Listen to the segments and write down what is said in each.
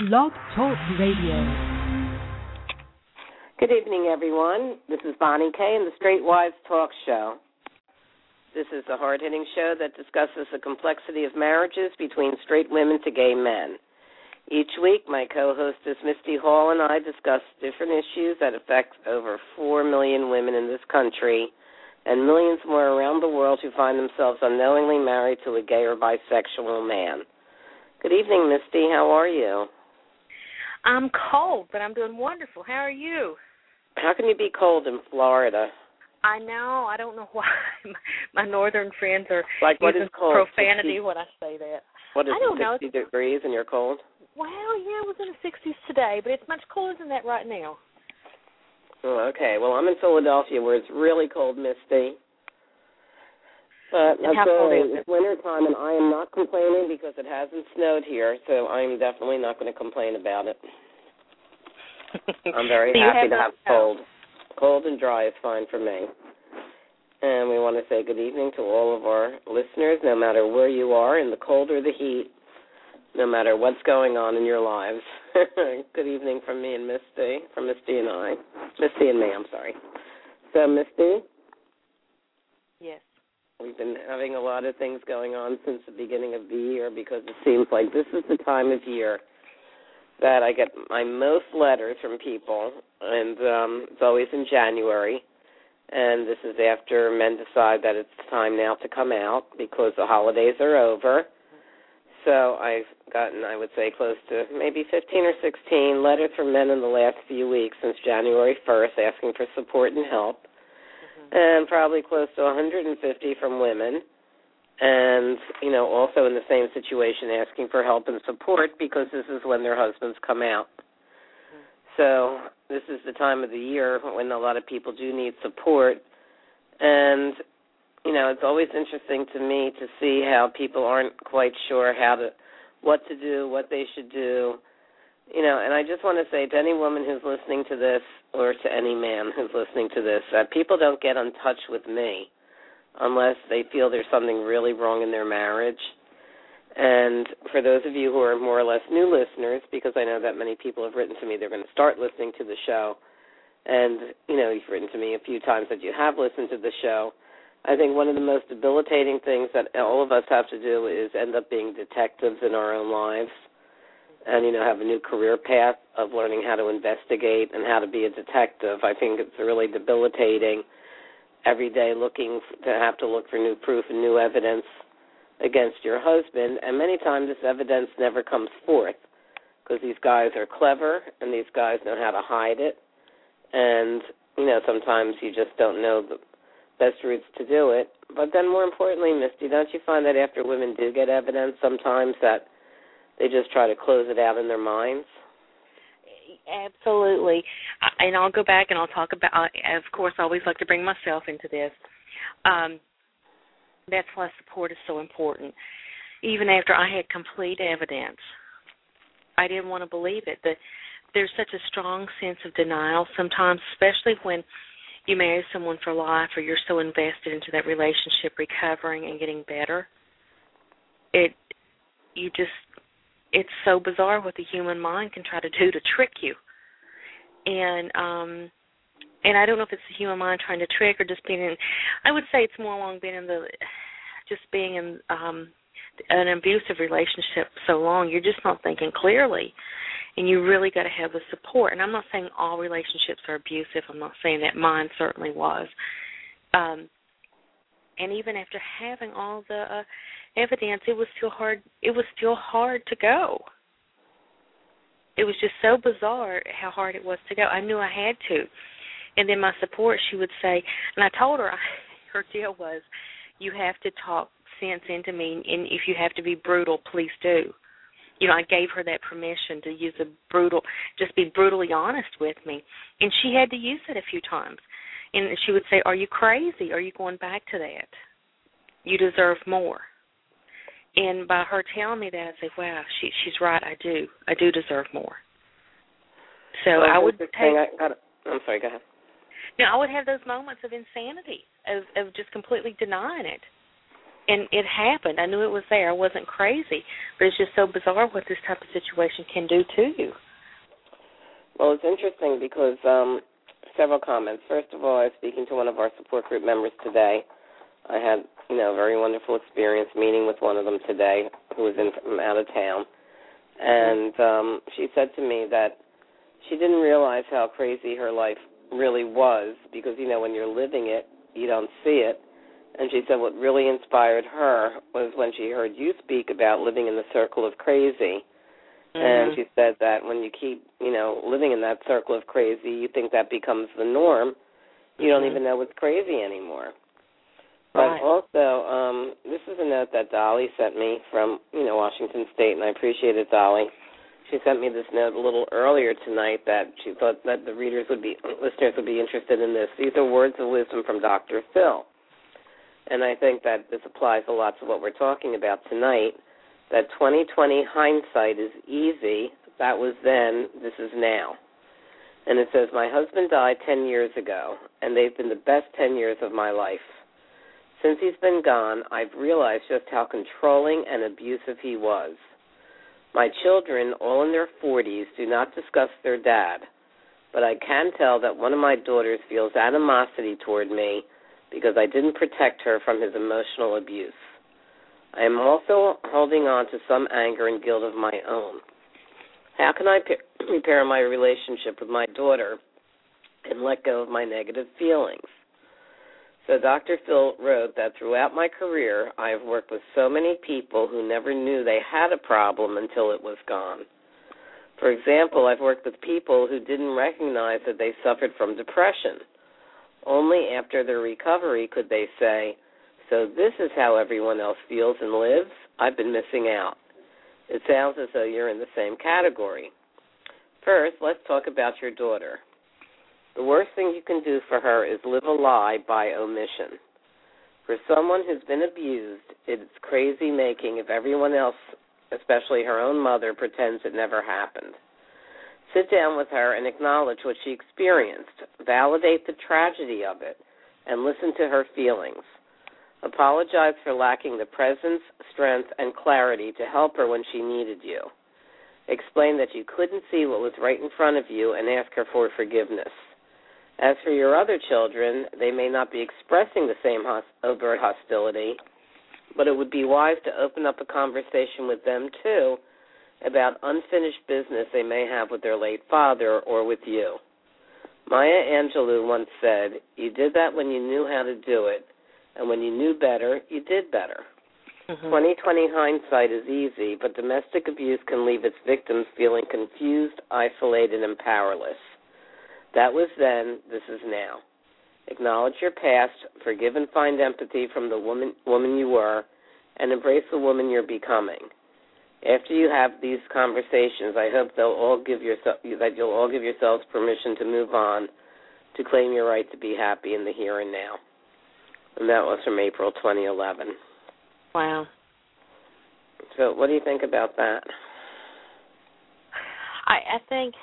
Blog Talk Radio. Good evening, everyone. This is Bonnie Kay in the Straight Wives Talk Show. This is a hard-hitting show that discusses the complexity of marriages between straight women to gay men. Each week, my co-hostess Misty Hall and I discuss different issues that affect over 4 million women in this country and millions more around the world who find themselves unknowingly married to a gay or bisexual man. Good evening, Misty. How are you? I'm cold, but I'm doing wonderful. How are you? How can you be cold in Florida? I know. I don't know why my northern friends are like what using is cold? profanity 60, when I say that. What is I don't 60 know. degrees and you're cold? Well, yeah, it was in the 60s today, but it's much cooler than that right now. Oh, okay. Well, I'm in Philadelphia where it's really cold, Misty. But how cold is it? It's wintertime, and I am not complaining because it hasn't snowed here, so I'm definitely not going to complain about it. I'm very happy to have cold. Cold and dry is fine for me. And we want to say good evening to all of our listeners, no matter where you are, in the cold or the heat, no matter what's going on in your lives. Good evening from me and Misty, from Misty and I. Misty and me, I'm sorry. So, Misty? Yes. We've been having a lot of things going on since the beginning of the year because it seems like this is the time of year that I get my most letters from people, and it's always in January, and this is after men decide that it's time now to come out because the holidays are over. So I've gotten, I would say, close to maybe 15 or 16 letters from men in the last few weeks since January 1st asking for support and help. And probably close to 150 from women, and, you know, also in the same situation asking for help and support because this is when their husbands come out. So this is the time of the year when a lot of people do need support, and, you know, it's always interesting to me to see how people aren't quite sure what to do, what they should do. You know, and I just want to say to any woman who's listening to this or to any man who's listening to this that people don't get in touch with me unless they feel there's something really wrong in their marriage. And for those of you who are more or less new listeners, because I know that many people have written to me, they're going to start listening to the show. And, you know, you've written to me a few times that you have listened to the show. I think one of the most debilitating things that all of us have to do is end up being detectives in our own lives. And, you know, have a new career path of learning how to investigate and how to be a detective. I think it's really debilitating every day looking to have to look for new proof and new evidence against your husband. And many times this evidence never comes forth because these guys are clever and these guys know how to hide it. And, you know, sometimes you just don't know the best routes to do it. But then more importantly, Misty, don't you find that after women do get evidence sometimes that they just try to close it out in their minds? Absolutely. And I'll go back and I'll talk about, of course, I always like to bring myself into this. That's why support is so important. Even after I had complete evidence, I didn't want to believe it. There's such a strong sense of denial sometimes, especially when you marry someone for life or you're so invested into that relationship recovering and getting better. It's so bizarre what the human mind can try to do to trick you. And I don't know if it's the human mind trying to trick or just being in, I would say it's more along being in an abusive relationship so long, you're just not thinking clearly. And you really got to have the support. And I'm not saying all relationships are abusive. I'm not saying that. Mine certainly was. And even after having all the evidence, it was still hard. It was still hard to go. It was just so bizarre how hard it was to go. I knew I had to. And then my support, she would say, and I told her, her deal was, you have to talk sense into me, and if you have to be brutal, please do. You know, I gave her that permission to use just be brutally honest with me. And she had to use it a few times. And she would say, are you crazy? Are you going back to that? You deserve more. And by her telling me that, I say, wow, she's right, I do. I do deserve more. So well, I would take... I'm sorry, go ahead. No, I would have those moments of insanity, of just completely denying it. And it happened. I knew it was there. I wasn't crazy. But it's just so bizarre what this type of situation can do to you. Well, it's interesting because several comments. First of all, I was speaking to one of our support group members today. I had, a very wonderful experience meeting with one of them today who was from out of town. And she said to me that she didn't realize how crazy her life really was because, when you're living it, you don't see it. And she said what really inspired her was when she heard you speak about living in the circle of crazy. Mm-hmm. And she said that when you keep, living in that circle of crazy, you think that becomes the norm. You don't even know what's crazy anymore. Right. But also, this is a note that Dolly sent me from, Washington State, and I appreciate it, Dolly. She sent me this note a little earlier tonight that she thought that the listeners would be interested in this. These are words of wisdom from Dr. Phil. And I think that this applies a lot to what we're talking about tonight, that 2020 hindsight is easy. That was then, this is now. And it says, my husband died 10 years ago, and they've been the best 10 years of my life. Since he's been gone, I've realized just how controlling and abusive he was. My children, all in their 40s, do not discuss their dad, but I can tell that one of my daughters feels animosity toward me because I didn't protect her from his emotional abuse. I am also holding on to some anger and guilt of my own. How can I repair my relationship with my daughter and let go of my negative feelings? So Dr. Phil wrote that throughout my career, I have worked with so many people who never knew they had a problem until it was gone. For example, I've worked with people who didn't recognize that they suffered from depression. Only after their recovery could they say, so this is how everyone else feels and lives? I've been missing out. It sounds as though you're in the same category. First, let's talk about your daughter. The worst thing you can do for her is live a lie by omission. For someone who's been abused, it's crazy making if everyone else, especially her own mother, pretends it never happened. Sit down with her and acknowledge what she experienced. Validate the tragedy of it and listen to her feelings. Apologize for lacking the presence, strength, and clarity to help her when she needed you. Explain that you couldn't see what was right in front of you and ask her for forgiveness. As for your other children, they may not be expressing the same overt hostility, but it would be wise to open up a conversation with them, too, about unfinished business they may have with their late father or with you. Maya Angelou once said, you did that when you knew how to do it, and when you knew better, you did better. 20/20 hindsight is easy, but domestic abuse can leave its victims feeling confused, isolated, and powerless. That was then, this is now. Acknowledge your past, forgive and find empathy from the woman you were, and embrace the woman you're becoming. After you have these conversations, I hope that you'll all give yourselves permission to move on, to claim your right to be happy in the here and now. And that was from April 2011. Wow. So what do you think about that? I think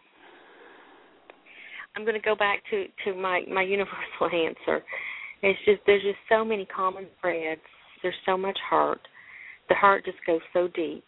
I'm going to go back to my universal answer. There's just so many common threads. There's so much hurt. The hurt just goes so deep.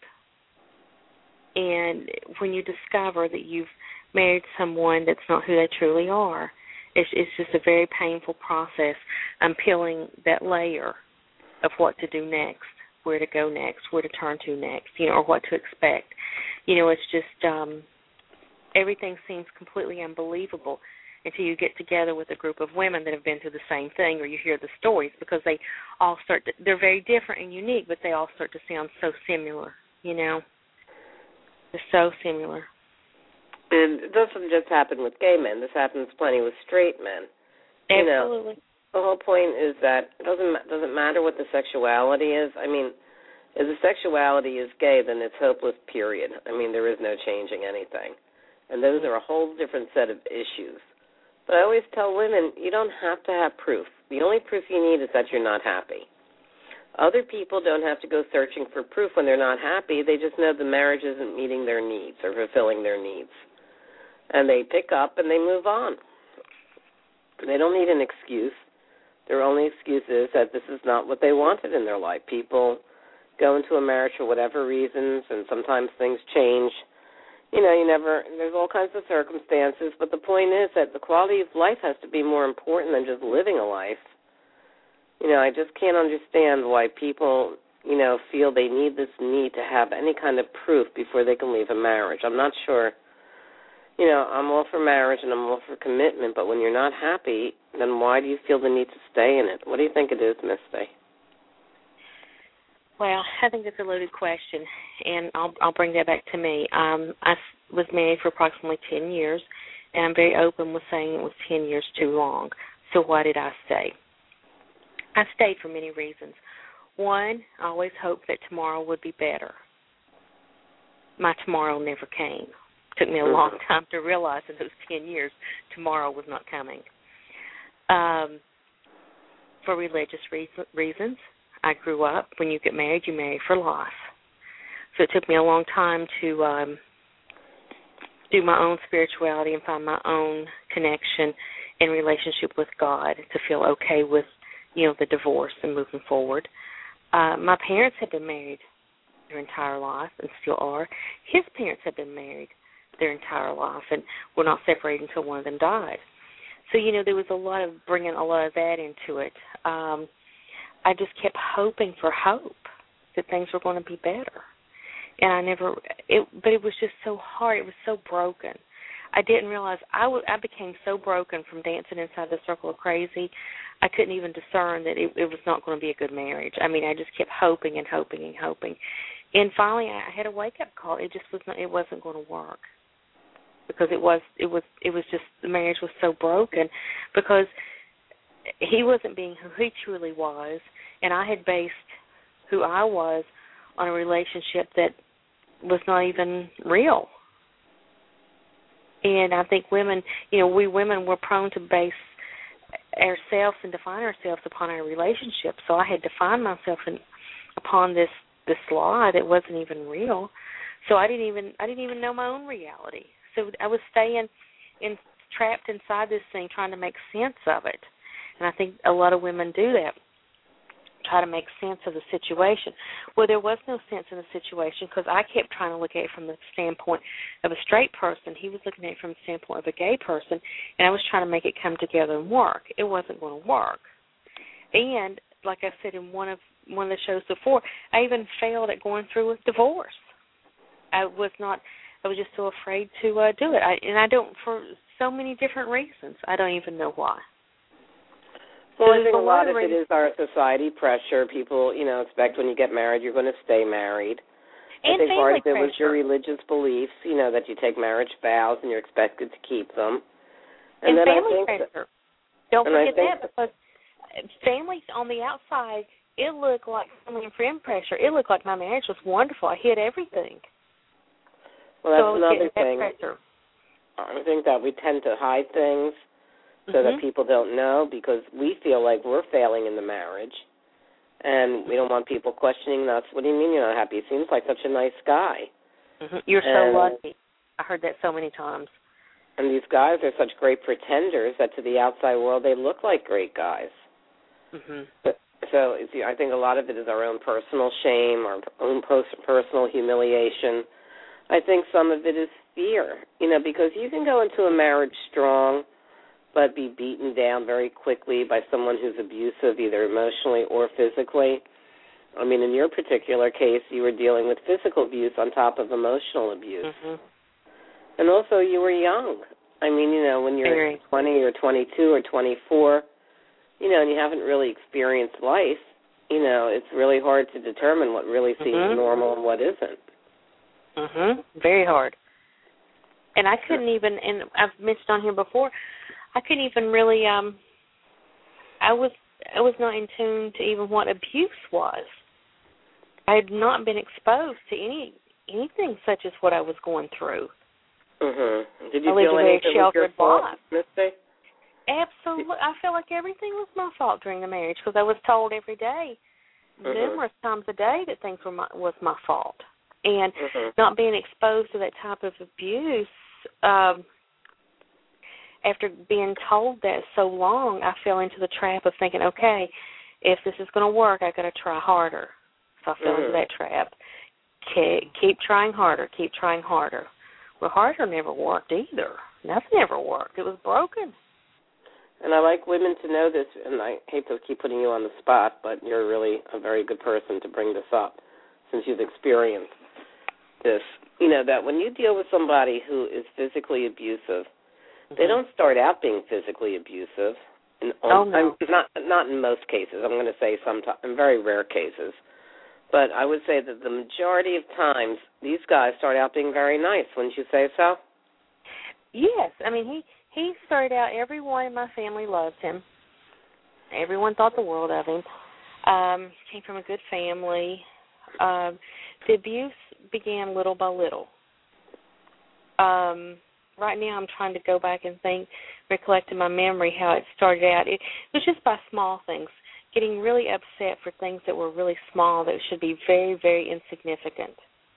And when you discover that you've married someone that's not who they truly are, it's just a very painful process. Peeling that layer of what to do next, where to go next, where to turn to next, or what to expect. It's just everything seems completely unbelievable until you get together with a group of women that have been through the same thing, or you hear the stories, because they all they're very different and unique, but they all start to sound so similar, They're so similar. And it doesn't just happen with gay men. This happens plenty with straight men. Absolutely. The whole point is that it doesn't matter what the sexuality is. I mean, if the sexuality is gay, then it's hopeless, period. I mean, there is no changing anything. And those are a whole different set of issues. But I always tell women, you don't have to have proof. The only proof you need is that you're not happy. Other people don't have to go searching for proof when they're not happy. They just know the marriage isn't meeting their needs or fulfilling their needs. And they pick up and they move on. They don't need an excuse. their only excuse is that this is not what they wanted in their life. People go into a marriage for whatever reasons, and sometimes things change. There's all kinds of circumstances, but the point is that the quality of life has to be more important than just living a life. I just can't understand why people, feel they need to have any kind of proof before they can leave a marriage. I'm not sure. I'm all for marriage and I'm all for commitment, but when you're not happy, then why do you feel the need to stay in it? What do you think it is, Misty? Well, I think that's a loaded question, and I'll bring that back to me. I was married for approximately 10 years, and I'm very open with saying it was 10 years too long. So why did I stay? I stayed for many reasons. One, I always hoped that tomorrow would be better. My tomorrow never came. It took me a long time to realize in those 10 years tomorrow was not coming. For religious reasons, I grew up, when you get married, you marry for life. So it took me a long time to do my own spirituality and find my own connection and relationship with God to feel okay with, the divorce and moving forward. My parents had been married their entire life and still are. His parents had been married their entire life and were not separated until one of them died. So, there was a lot of bringing a lot of that into it. I just kept hoping for hope that things were going to be better. And but it was just so hard. It was so broken. I didn't realize I became so broken from dancing inside the circle of crazy, I couldn't even discern that it was not going to be a good marriage. I just kept hoping and hoping and hoping. And finally I had a wake-up call. It wasn't going to work. Because it was just, the marriage was so broken because he wasn't being who he truly was, and I had based who I was on a relationship that was not even real. And I think women, we women were prone to base ourselves and define ourselves upon our relationship. So I had defined myself upon this lie that wasn't even real. So I didn't even know my own reality. So I was staying trapped inside this thing, trying to make sense of it. And I think a lot of women do that, try to make sense of the situation. Well, there was no sense in the situation because I kept trying to look at it from the standpoint of a straight person. He was looking at it from the standpoint of a gay person, and I was trying to make it come together and work. It wasn't going to work. And like I said in one of the shows before, I even failed at going through with divorce. I was just so afraid to do it. I don't, for so many different reasons. I don't even know why. Well, I think a lot of it is our society pressure. People, expect when you get married, you're going to stay married. And I think part of it pressure. was your religious beliefs, that you take marriage vows and you're expected to keep them. And then family pressure. Don't forget that, because families on the outside, it looked like family and friend pressure. It looked like my marriage was wonderful. I hit everything. Well, that's another thing. Pressure. I think that we tend to hide things so that people don't know, because we feel like we're failing in the marriage, and we don't want people questioning us. What do you mean you're not happy? He seems like such a nice guy. You're so lucky. I heard that so many times. And these guys are such great pretenders that to the outside world they look like great guys. So I think a lot of it is our own personal shame, our own personal humiliation. I think some of it is fear, because you can go into a marriage strong but be beaten down very quickly by someone who's abusive, either emotionally or physically. In your particular case, you were dealing with physical abuse on top of emotional abuse. And also you were young. When you're 20 or 22 or 24, and you haven't really experienced life, it's really hard to determine what really seems normal and what isn't. Very hard. And I couldn't even, and I've mentioned on here before, I couldn't even really, I was not in tune to even what abuse was. I had not been exposed to anything such as what I was going through. Did you feel anything was your fault, Misty? Absolutely. I felt like everything was my fault during the marriage, because I was told every day, numerous times a day, that things was my fault. And not being exposed to that type of abuse, after being told that so long, I fell into the trap of thinking, okay, if this is going to work, I got to try harder. So I fell into that trap. Keep trying harder, keep trying harder. Well, harder never worked either. Nothing ever worked. It was broken. And I like women to know this, and I hate to keep putting you on the spot, but you're really a very good person to bring this up since you've experienced this. You know, that when you deal with somebody who is physically abusive, they don't start out being physically abusive. No. Not in most cases. I'm going to say sometimes, in very rare cases. But I would say that the majority of times, these guys start out being very nice. Wouldn't you say so? Yes. I mean, he started out, everyone in my family loved him. Everyone thought the world of him. Came from a good family. The abuse began little by little. Right now I'm trying to go back and recollect in my memory how it started out. It was just by small things, getting really upset for things that were really small that should be very, very insignificant.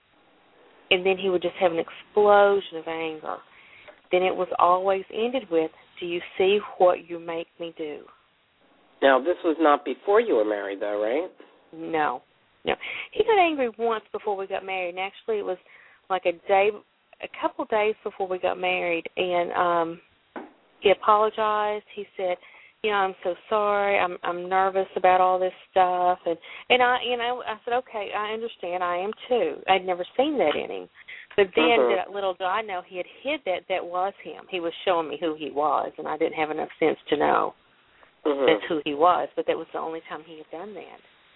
And then he would just have an explosion of anger. Then it was always ended with, do you see what you make me do? Now, this was not before you were married, though, right? No. He got angry once before we got married, and actually it was like a couple days before we got married, and he apologized. He said, I'm so sorry. I'm nervous about all this stuff, and I said, okay, I understand. I am too. I'd never seen that in him, but then little did I know he had hid that was him. He was showing me who he was, and I didn't have enough sense to know that's who he was. But that was the only time he had done that.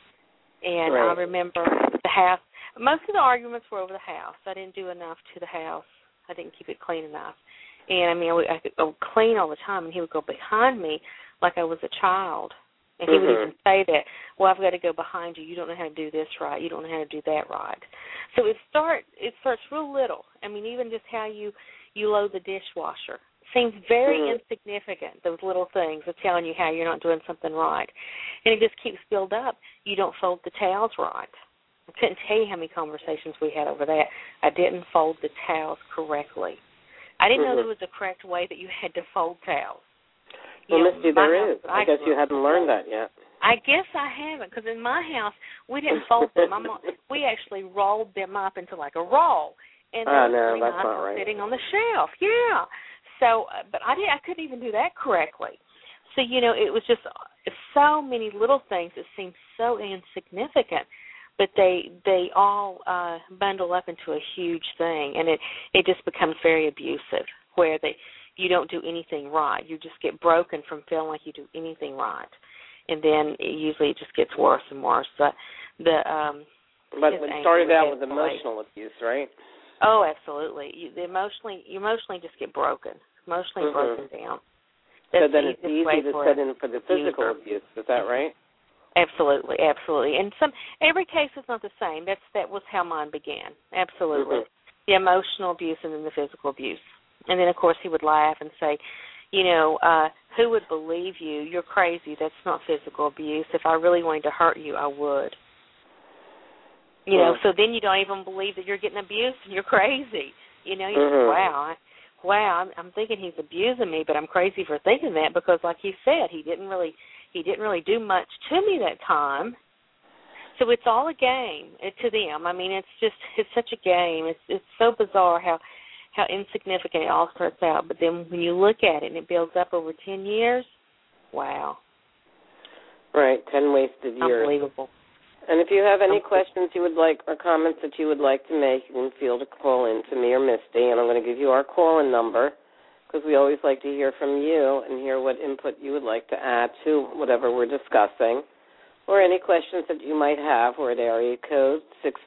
And I remember the house. Most of the arguments were over the house. I didn't do enough to the house. I didn't keep it clean enough. And, I mean, I could go clean all the time, and he would go behind me like I was a child. And he would even say that, well, I've got to go behind you. You don't know how to do this right. You don't know how to do that right. So it starts real little. I mean, even just how you load the dishwasher. Seems very insignificant, those little things of telling you how you're not doing something right. And it just keeps building up. You don't fold the towels right. I couldn't tell you how many conversations we had over that. I didn't fold the towels correctly. I didn't know there was a correct way that you had to fold towels. Well, Misty, there is. I guess you haven't learned that yet. I guess I haven't, because in my house, we didn't fold them. We actually rolled them up into like a roll. And no, that's not right. Sitting on the shelf, yeah. So, but I couldn't even do that correctly. So, it was just so many little things that seemed so insignificant, but they all bundle up into a huge thing, and it just becomes very abusive, where you don't do anything right. You just get broken from feeling like you do anything right, and then usually it just gets worse and worse. But it started out with emotional abuse, right? Oh, absolutely. You emotionally just get broken, emotionally broken down. So then it's easy to set in for the physical abuse. Is that right? Absolutely. And every case is not the same. That was how mine began. Absolutely. The emotional abuse and then the physical abuse. And then, of course, he would laugh and say, who would believe you? You're crazy. That's not physical abuse. If I really wanted to hurt you, I would. So then you don't even believe that you're getting abused and you're crazy. You say, wow, I'm thinking he's abusing me, but I'm crazy for thinking that because, like you said, he didn't really do much to me that time. So it's all a game to them. I mean, it's such a game. It's so bizarre how insignificant it all starts out, but then when you look at it and it builds up over 10 years, wow. Right, 10 wasted years. Unbelievable. And if you have any questions you would like or comments that you would like to make, you can feel to call in to me or Misty, and I'm going to give you our call-in number because we always like to hear from you and hear what input you would like to add to whatever we're discussing, or any questions that you might have. We're at area code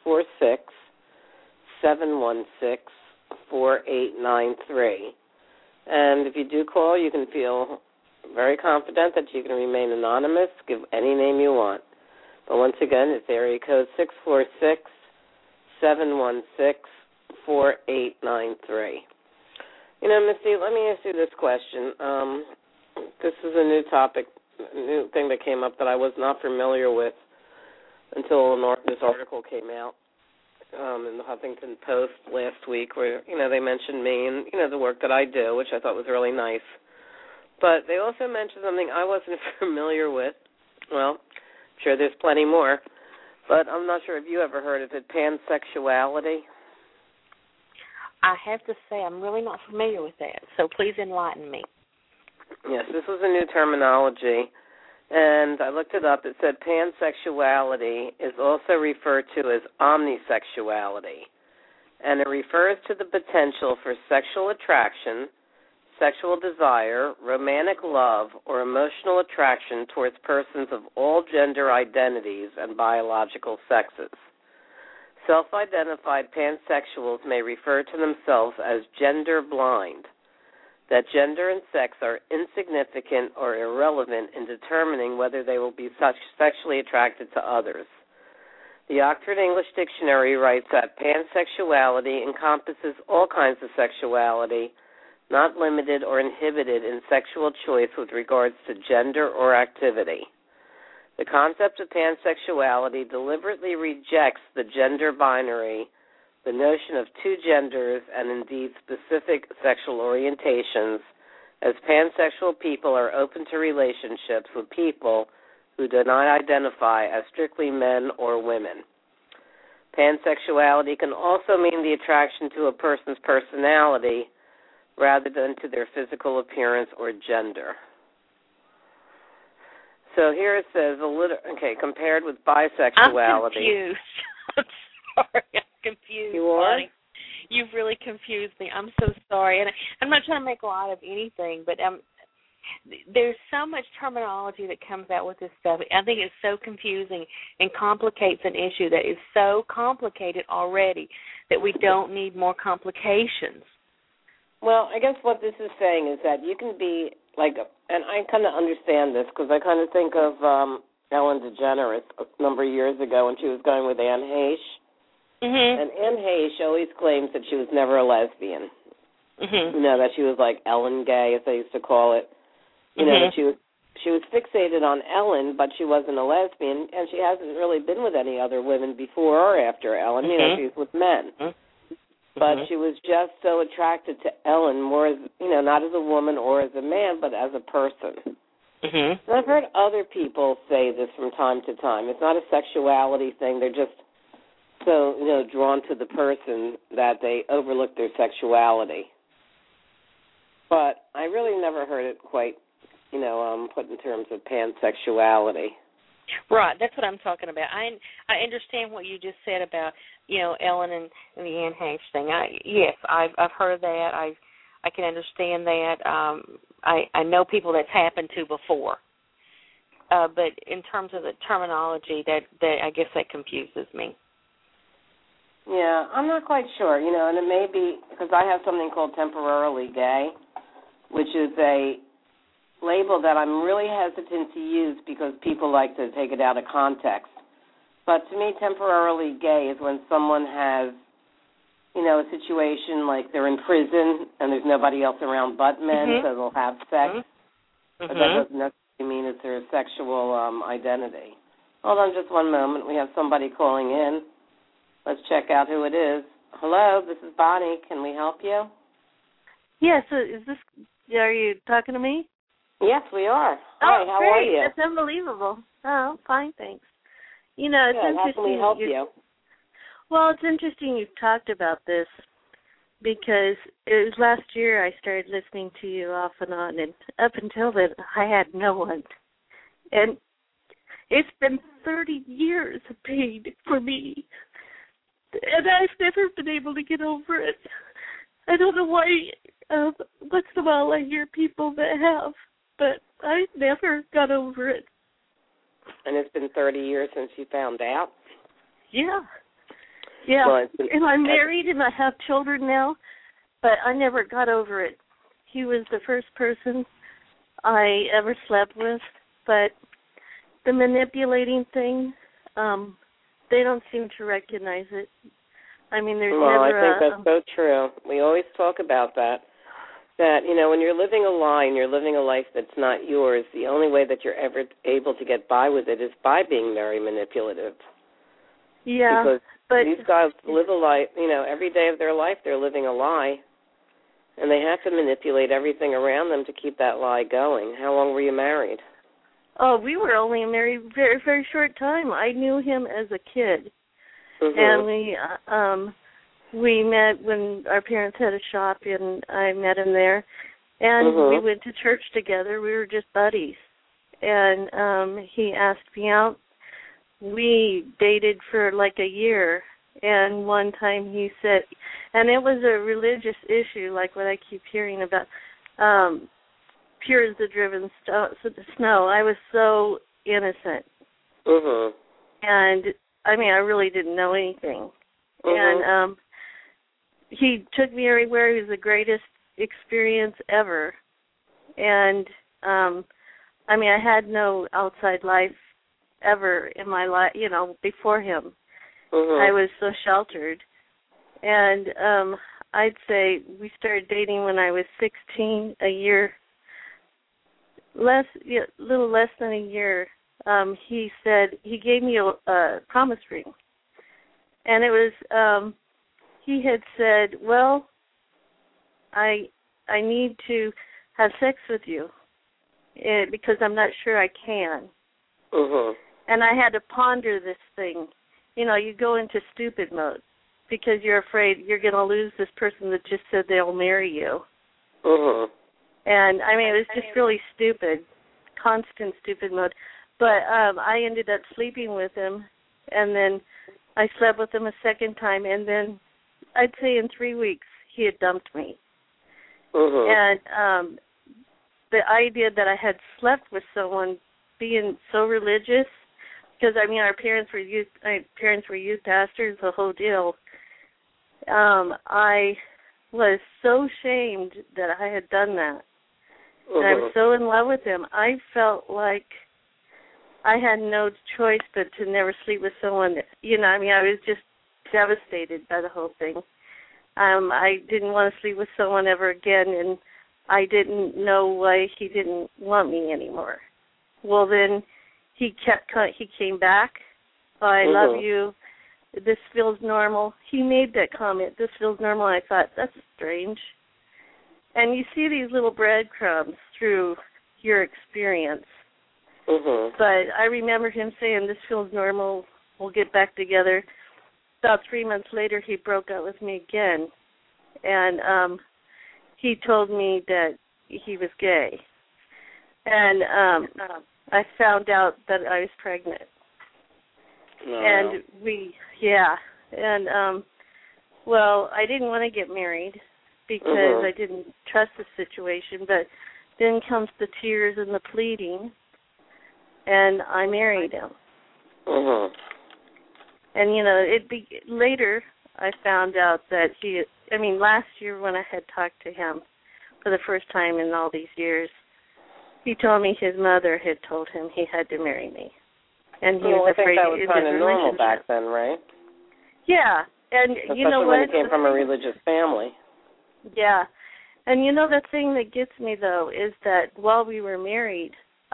646-716-4893. And if you do call, you can feel very confident that you can remain anonymous, give any name you want. But once again, it's area code 646-716-4893. Misty, let me ask you this question. This is a new topic, a new thing that came up that I was not familiar with until this article came out in the Huffington Post last week where, they mentioned me and, the work that I do, which I thought was really nice. But they also mentioned something I wasn't familiar with. Well, I'm sure there's plenty more. But I'm not sure if you ever heard of it, pansexuality. I have to say I'm really not familiar with that, so please enlighten me. Yes, this was a new terminology, and I looked it up. It said pansexuality is also referred to as omnisexuality, and it refers to the potential for sexual attraction, sexual desire, romantic love, or emotional attraction towards persons of all gender identities and biological sexes. Self-identified pansexuals may refer to themselves as gender blind, that gender and sex are insignificant or irrelevant in determining whether they will be sexually attracted to others. The Oxford English Dictionary writes that pansexuality encompasses all kinds of sexuality, not limited or inhibited in sexual choice with regards to gender or activity. The concept of pansexuality deliberately rejects the gender binary, the notion of two genders, and indeed specific sexual orientations, as pansexual people are open to relationships with people who do not identify as strictly men or women. Pansexuality can also mean the attraction to a person's personality rather than to their physical appearance or gender. So here it says, compared with bisexuality. I'm confused. I'm sorry, I'm confused. You are? Buddy. You've really confused me. I'm so sorry. And I'm not trying to make light of anything, but there's so much terminology that comes out with this stuff. I think it's so confusing and complicates an issue that is so complicated already that we don't need more complications. Well, I guess what this is saying is that you can be like, and I kind of understand this because I kind of think of Ellen DeGeneres a number of years ago when she was going with Anne Heche. Mm-hmm. And Anne Heche always claims that she was never a lesbian. Mm-hmm. You know, that she was like Ellen gay, as they used to call it. You know, that she was fixated on Ellen, but she wasn't a lesbian, and she hasn't really been with any other women before or after Ellen. You know, she was with men. But she was just so attracted to Ellen more as, you know, not as a woman or as a man, but as a person. And I've heard other people say this from time to time. It's not a sexuality thing. They're just so, you know, drawn to the person that they overlook their sexuality. But I really never heard it quite, you know, put in terms of pansexuality. Right, that's what I'm talking about. I understand what you just said about, you know, Ellen and the Anne Heche thing. Yes, I've heard of that. I can understand that. I know people that's happened to before. But in terms of the terminology, that I guess that confuses me. Yeah, I'm not quite sure, you know, and it may be because I have something called temporarily gay, which is a label that I'm really hesitant to use because people like to take it out of context. But to me, temporarily gay is when someone has, you know, a situation like they're in prison and there's nobody else around but men, so they'll have sex. But that doesn't necessarily mean it's their sexual identity. Hold on just one moment. We have somebody calling in. Let's check out who it is. Hello, this is Bonnie. Can we help you? Yes, are you talking to me? Yes, we are. Hi, how great. are you? That's unbelievable. Oh, fine, thanks. You know, it's interesting. How can we help you? Well, it's interesting you've talked about this because it was last year I started listening to you off and on, and up until then I had no one. And it's been 30 years of pain for me, and I've never been able to get over it. I don't know why. Once in a while I hear people that have, but I never got over it. And it's been 30 years since you found out? Yeah. Yeah. Well, and I'm married and I have children now, but I never got over it. He was the first person I ever slept with, but the manipulating thing, they don't seem to recognize it. I mean, there's never I think that's so true. We always talk about that. That, you know, when you're living a lie and you're living a life that's not yours, the only way that you're ever able to get by with it is by being very manipulative. Yeah. Because these guys live a life, you know, every day of their life they're living a lie. And they have to manipulate everything around them to keep that lie going. How long were you married? Oh, we were only married a very, very short time. I knew him as a kid. Mm-hmm. And we met when our parents had a shop, and I met him there. And we went to church together. We were just buddies. And he asked me out. We dated for like a year. And one time he said, and it was a religious issue, like what I keep hearing about, pure as the driven snow. I was so innocent. Mm-hmm. And, I mean, I really didn't know anything. And he took me everywhere. He was the greatest experience ever. And, I mean, I had no outside life ever in my life, you know, before him. I was so sheltered. And I'd say we started dating when I was 16, a little less than a year. He said, he gave me a promise ring. And it was, he had said, well, I need to have sex with you because I'm not sure I can. And I had to ponder this thing. You know, you go into stupid mode because you're afraid you're going to lose this person that just said they'll marry you. And, I mean, it was just really stupid, constant stupid mode. But I ended up sleeping with him, and then I slept with him a second time, and then I'd say in 3 weeks he had dumped me. And the idea that I had slept with someone being so religious, because, I mean, our parents were youth pastors, the whole deal. I was so ashamed that I had done that. And I was so in love with him. I felt like I had no choice but to never sleep with someone. You know, I mean, I was just devastated by the whole thing. I didn't want to sleep with someone ever again, and I didn't know why he didn't want me anymore. Well, then he came back. Oh, I love you. This feels normal. He made that comment, this feels normal. I thought, that's strange. And you see these little breadcrumbs through your experience. But I remember him saying, this feels normal, we'll get back together. About 3 months later, he broke up with me again. And he told me that he was gay. And I found out that I was pregnant. And well, I didn't want to get married because I didn't trust the situation, but then comes the tears and the pleading, and I married him. And, you know, later I found out that last year when I had talked to him for the first time in all these years, he told me his mother had told him he had to marry me. And he was afraid that was kind of normal back then, right? Yeah. And especially you know when what? he came from a religious family. Yeah. And you know the thing that gets me, though, is that while we were married,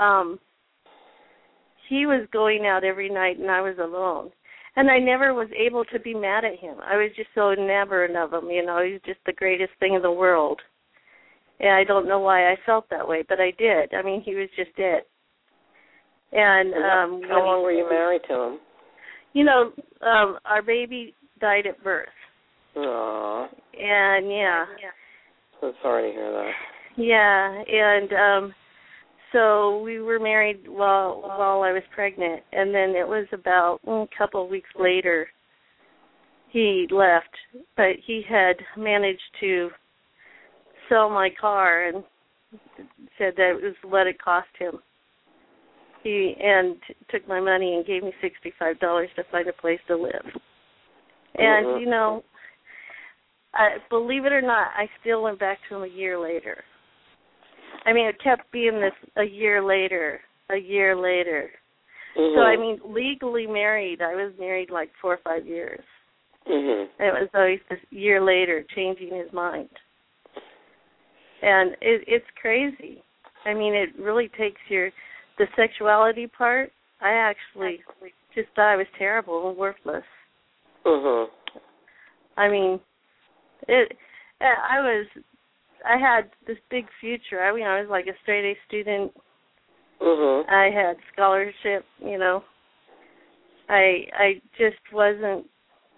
he was going out every night and I was alone. And I never was able to be mad at him. I was just so enamored of him, you know. He was just the greatest thing in the world. And I don't know why I felt that way, but I did. I mean, he was just it. And how long were you married to him? You know, our baby died at birth. Aww. And, yeah. I'm sorry to hear that. Yeah, and so we were married while I was pregnant, and then it was about a couple of weeks later he left, but he had managed to sell my car and said that it was what it cost him. He took my money and gave me $65 to find a place to live. And, you know, believe it or not, I still went back to him a year later. I mean, it kept being this a year later. So, I mean, legally married, I was married like 4 or 5 years. And it was always this year later changing his mind. And it's crazy. I mean, it really takes the sexuality part. I actually just thought I was terrible and worthless. I mean, I had this big future. I was like a straight A student. Mhm. I had scholarship, I just wasn't.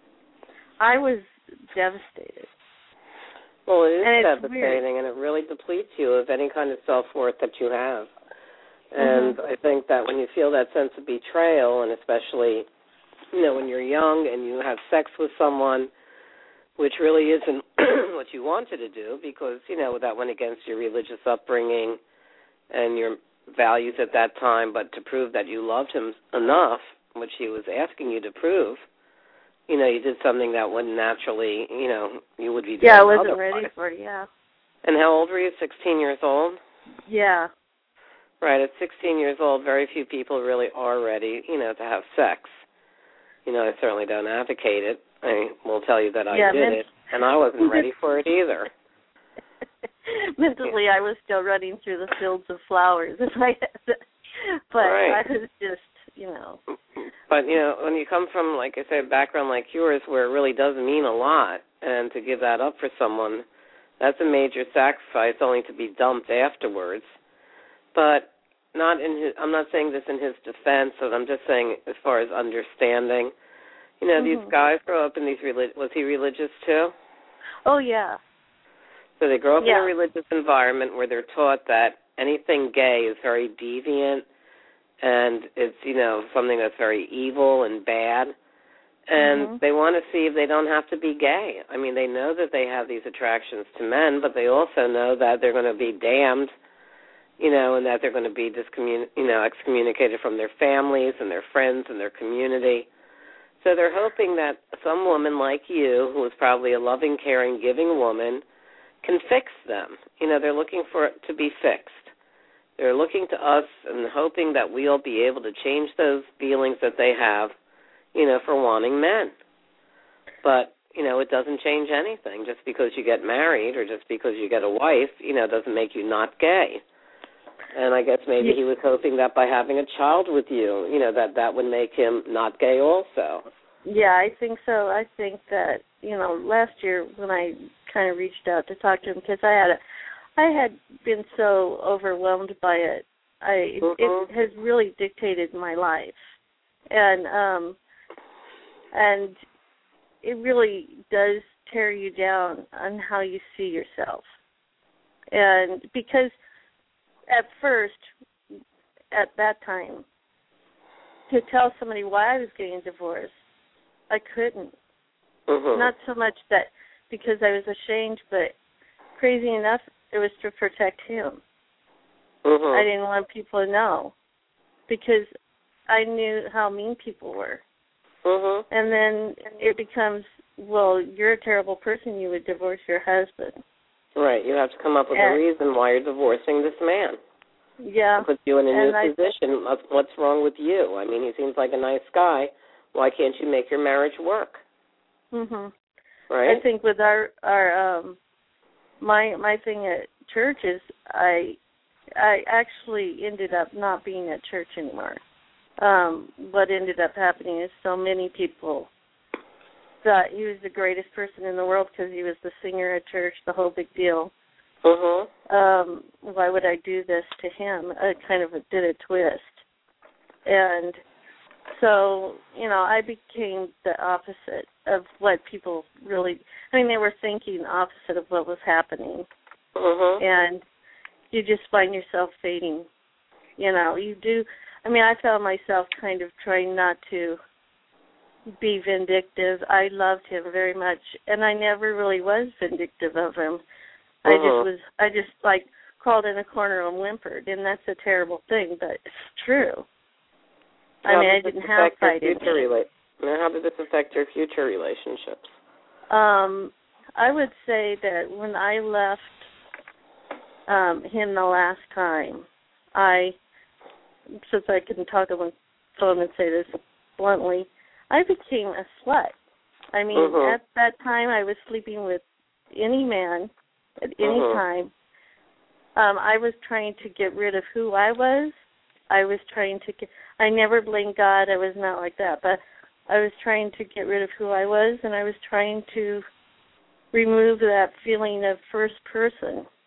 I was devastated. Well, it is And it's devastating, weird. and it really depletes you of any kind of self-worth that you have. And I think that when you feel that sense of betrayal, and especially, when you're young and you have sex with someone, which really isn't what you wanted to do, because, that went against your religious upbringing and your values at that time, but to prove that you loved him enough, which he was asking you to prove, you did something that wouldn't naturally, you would be doing. Yeah, I wasn't otherwise. ready for it, yeah. And how old were you, 16 years old? Yeah. Right, at 16 years old, very few people really are ready, to have sex. I certainly don't advocate it. I will tell you that I did it, and I wasn't ready for it either. Mentally, I was still running through the fields of flowers, but right. I was just, But, when you come from, like I said, a background like yours where it really does mean a lot, and to give that up for someone, that's a major sacrifice only to be dumped afterwards. But I'm not saying this in his defense, but I'm just saying as far as understanding. These guys grow up in these was he religious too? Oh, yeah. So they grow up in a religious environment where they're taught that anything gay is very deviant and it's, something that's very evil and bad. And they want to see if they don't have to be gay. I mean, they know that they have these attractions to men, but they also know that they're going to be damned, and that they're going to be excommunicated from their families and their friends and their community. So they're hoping that some woman like you, who is probably a loving, caring, giving woman, can fix them. They're looking for it to be fixed. They're looking to us and hoping that we'll be able to change those feelings that they have, for wanting men. But, it doesn't change anything. Just because you get married or just because you get a wife, doesn't make you not gay. And I guess maybe he was hoping that by having a child with you, that would make him not gay also. Yeah, I think so. I think that, last year when I kind of reached out to talk to him, because I had been so overwhelmed by it. It has really dictated my life. And it really does tear you down on how you see yourself. And because at first, at that time, to tell somebody why I was getting divorced, I couldn't. Not so much that because I was ashamed, but crazy enough, it was to protect him. I didn't want people to know because I knew how mean people were. And then it becomes, well, you're a terrible person. You would divorce your husband. Right. You have to come up with a reason why you're divorcing this man. Yeah. Put you in a new position. What's wrong with you? I mean, he seems like a nice guy. Why can't you make your marriage work? Right. I think with our my thing at church is I actually ended up not being at church anymore. What ended up happening is so many people thought he was the greatest person in the world because he was the singer at church, the whole big deal. Why would I do this to him? I kind of did a twist. And so, I became the opposite of what people really, they were thinking opposite of what was happening. And you just find yourself fading. You do. I found myself kind of trying not to be vindictive. I loved him very much, and I never really was vindictive of him. I just crawled in a corner and whimpered, and that's a terrible thing, but it's true. I didn't have fight in me. How did this affect your future relationships? I would say that when I left him the last time, since I can talk on the phone and say this bluntly, I became a slut. At that time, I was sleeping with any man at any time. I was trying to get rid of who I was. I never blamed God. I was not like that. But I was trying to get rid of who I was, and I was trying to remove that feeling of first person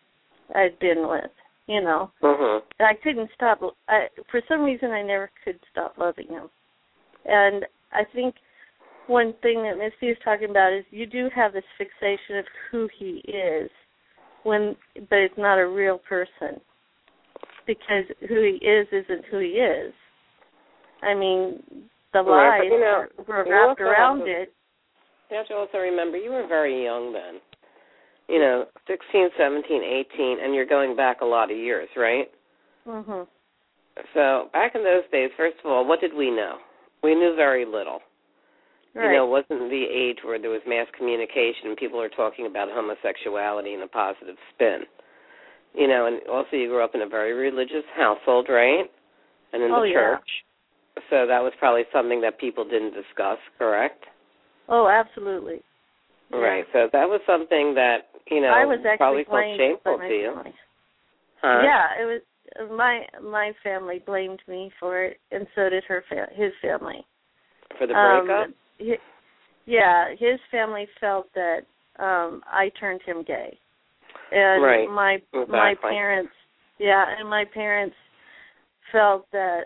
I'd been with, you know. Mhm. I couldn't stop. For some reason, I never could stop loving him. And I think one thing that Misty is talking about is you do have this fixation of who he is, but it's not a real person, because who he is isn't who he is. I mean, the lies were wrapped around it. You have to also remember you were very young then. 16, 17, 18, and you're going back a lot of years, right? Mhm. So back in those days, first of all, what did we know? We knew very little. Right. It wasn't the age where there was mass communication and people are talking about homosexuality in a positive spin. And also you grew up in a very religious household, right? And in the church. Yeah. So that was probably something that people didn't discuss, correct? Oh, absolutely. Right. So that was something that, I was probably felt blamed shameful by my to you. family. Huh? Yeah, it was my family blamed me for it, and so did his family. For the breakup? His family felt that I turned him gay. And right. my parents felt that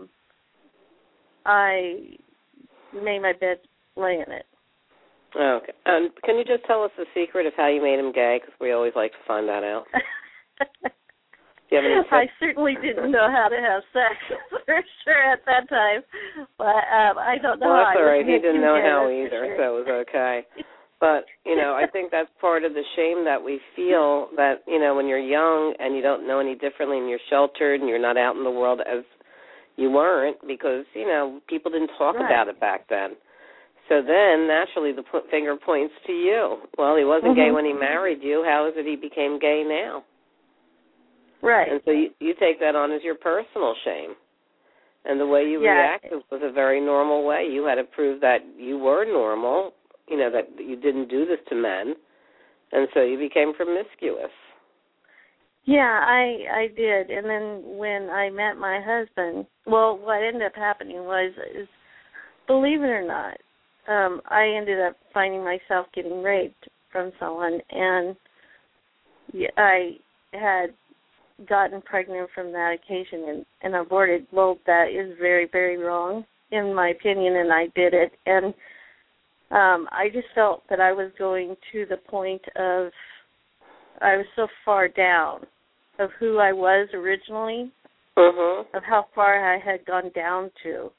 I made my bed lay in it. Okay. Can you just tell us the secret of how you made him gay? Because we always like to find that out. Do you have any tips? I certainly didn't know how to have sex for sure at that time, but I don't know. Well, that's how all right. He didn't know how for either, sure. so it was okay. But I think that's part of the shame that we feel that when you're young and you don't know any differently and you're sheltered and you're not out in the world as you weren't because people didn't talk about it back then. So then, naturally, the finger points to you. Well, he wasn't gay when he married you. How is it he became gay now? Right. And so you take that on as your personal shame. And the way you reacted was a very normal way. You had to prove that you were normal, that you didn't do this to men. And so you became promiscuous. Yeah, I did. And then when I met my husband, well, what ended up happening is, believe it or not, I ended up finding myself getting raped from someone, and I had gotten pregnant from that occasion and aborted. Well, that is very, very wrong, in my opinion, and I did it. And I just felt that I was going to the point of, I was so far down of who I was originally, of how far I had gone down to,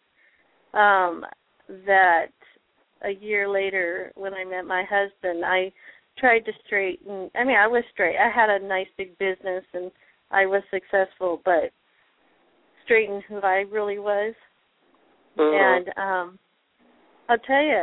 that a year later, when I met my husband, I tried to straighten. I mean, I was straight. I had a nice big business, and I was successful, but straighten who I really was. And I'll tell you,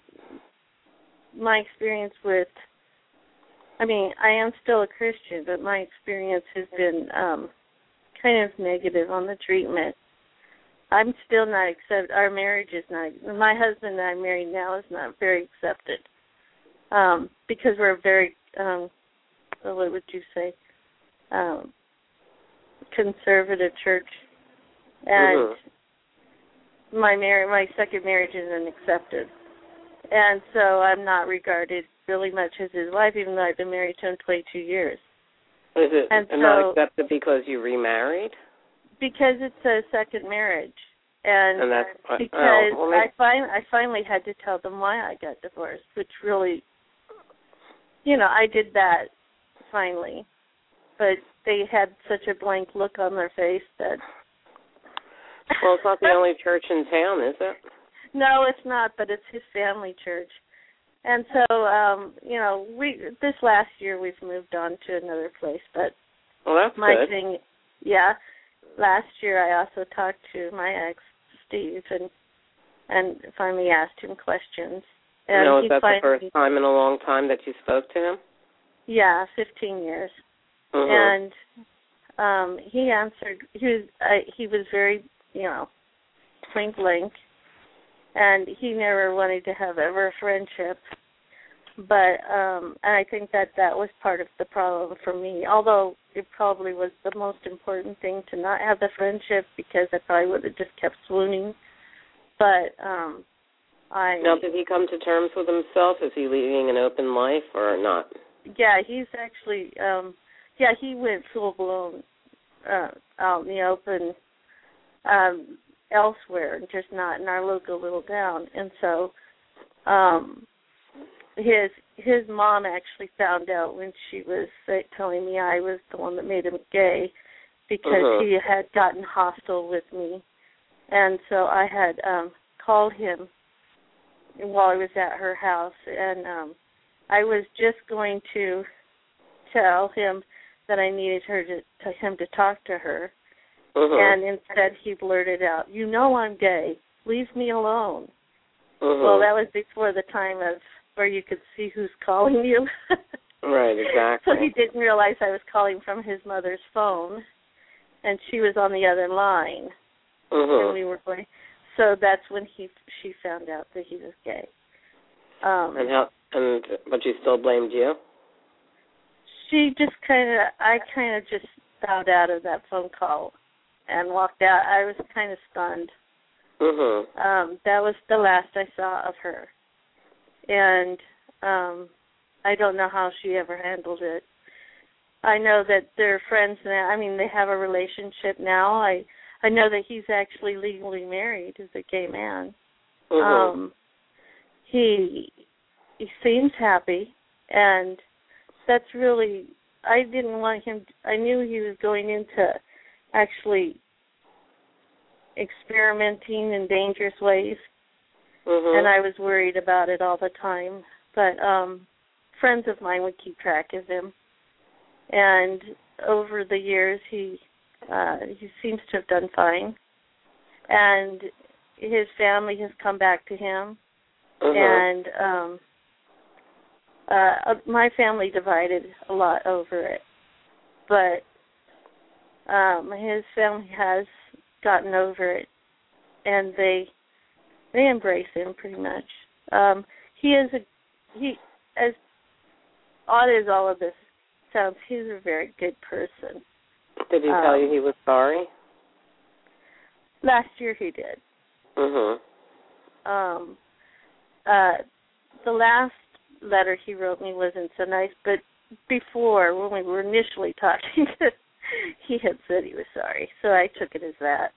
my experience with, I am still a Christian, but my experience has been kind of negative on the treatment. I'm still not accepted. Our marriage is not. My husband that I'm married now is not very accepted because we're a very, what would you say, conservative church, and my second marriage isn't accepted, and so I'm not regarded really much as his wife, even though I've been married to him 22 years. Is it not accepted because you remarried? Because it's a second marriage, and that's because I finally had to tell them why I got divorced, which really, I did that finally, but they had such a blank look on their face that. Well, it's not the only church in town, is it? No, it's not, but it's his family church. And so, this last year we've moved on to another place, but that's my good. thing, last year I also talked to my ex, Steve, and finally asked him questions. And is that the first time in a long time that you spoke to him? Yeah, 15 years. And he answered. He was very, point blank, and he never wanted to have ever a friendship. But and I think that was part of the problem for me. Although it probably was the most important thing to not have the friendship, because I probably would have just kept swooning. But Now, did he come to terms with himself? Is he leading an open life or not? Yeah, he's actually he went full blown out in the open elsewhere, and just not in our local little town. And so his mom actually found out when she was telling me I was the one that made him gay, because he had gotten hostile with me. And so I had called him while I was at her house, and I was just going to tell him that I needed him to talk to her. And instead he blurted out, "You know I'm gay. Leave me alone." Well, that was before the time of where you could see who's calling you. Right, exactly. So he didn't realize I was calling from his mother's phone, and she was on the other line. And we were going. So that's when she found out that he was gay. But she still blamed you? She just I just bowed out of that phone call and walked out. I was kind of stunned. That was the last I saw of her. And I don't know how she ever handled it. I know that they're friends now. I mean, they have a relationship now. I know that he's actually legally married as a gay man. He seems happy, and that's really, I didn't want him, I knew he was going into actually experimenting in dangerous ways, and I was worried about it all the time. But friends of mine would keep track of him, and over the years he seems to have done fine, and his family has come back to him, and my family divided a lot over it, but his family has gotten over it, and they embrace him pretty much. He as odd as all of this sounds, he's a very good person. Did he tell you he was sorry? Last year he did. The last letter he wrote me wasn't so nice, but before, when we were initially talking, he had said he was sorry, so I took it as that.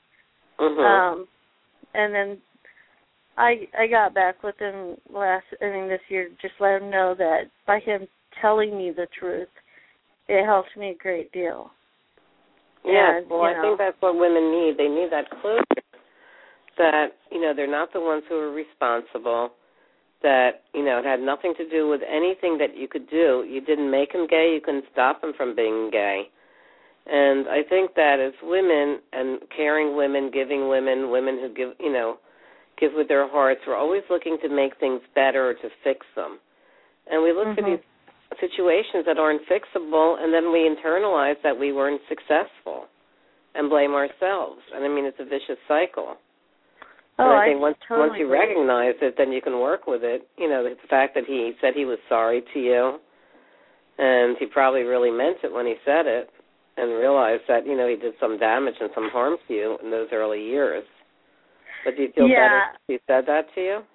And then I got back with him this year, just let him know that by him telling me the truth, it helped me a great deal. Yes, well, I think that's what women need. They need that closure, that, they're not the ones who are responsible, that, it had nothing to do with anything that you could do. You didn't make him gay. You couldn't stop him from being gay. And I think that as women, and caring women, giving women who give with their hearts, we're always looking to make things better or to fix them. And we look for these situations that aren't fixable, and then we internalize that we weren't successful and blame ourselves. And, it's a vicious cycle. And I think once you recognize it, then you can work with it. The fact that he said he was sorry to you, and he probably really meant it when he said it, and realized that, he did some damage and some harm to you in those early years. But do you feel better he said that to you?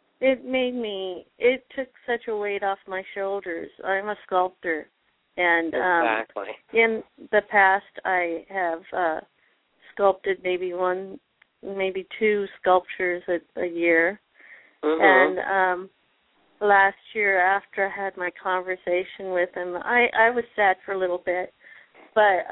It took such a weight off my shoulders. I'm a sculptor, and in the past I have sculpted maybe two sculptures a year. And last year, after I had my conversation with him, I was sad for a little bit, but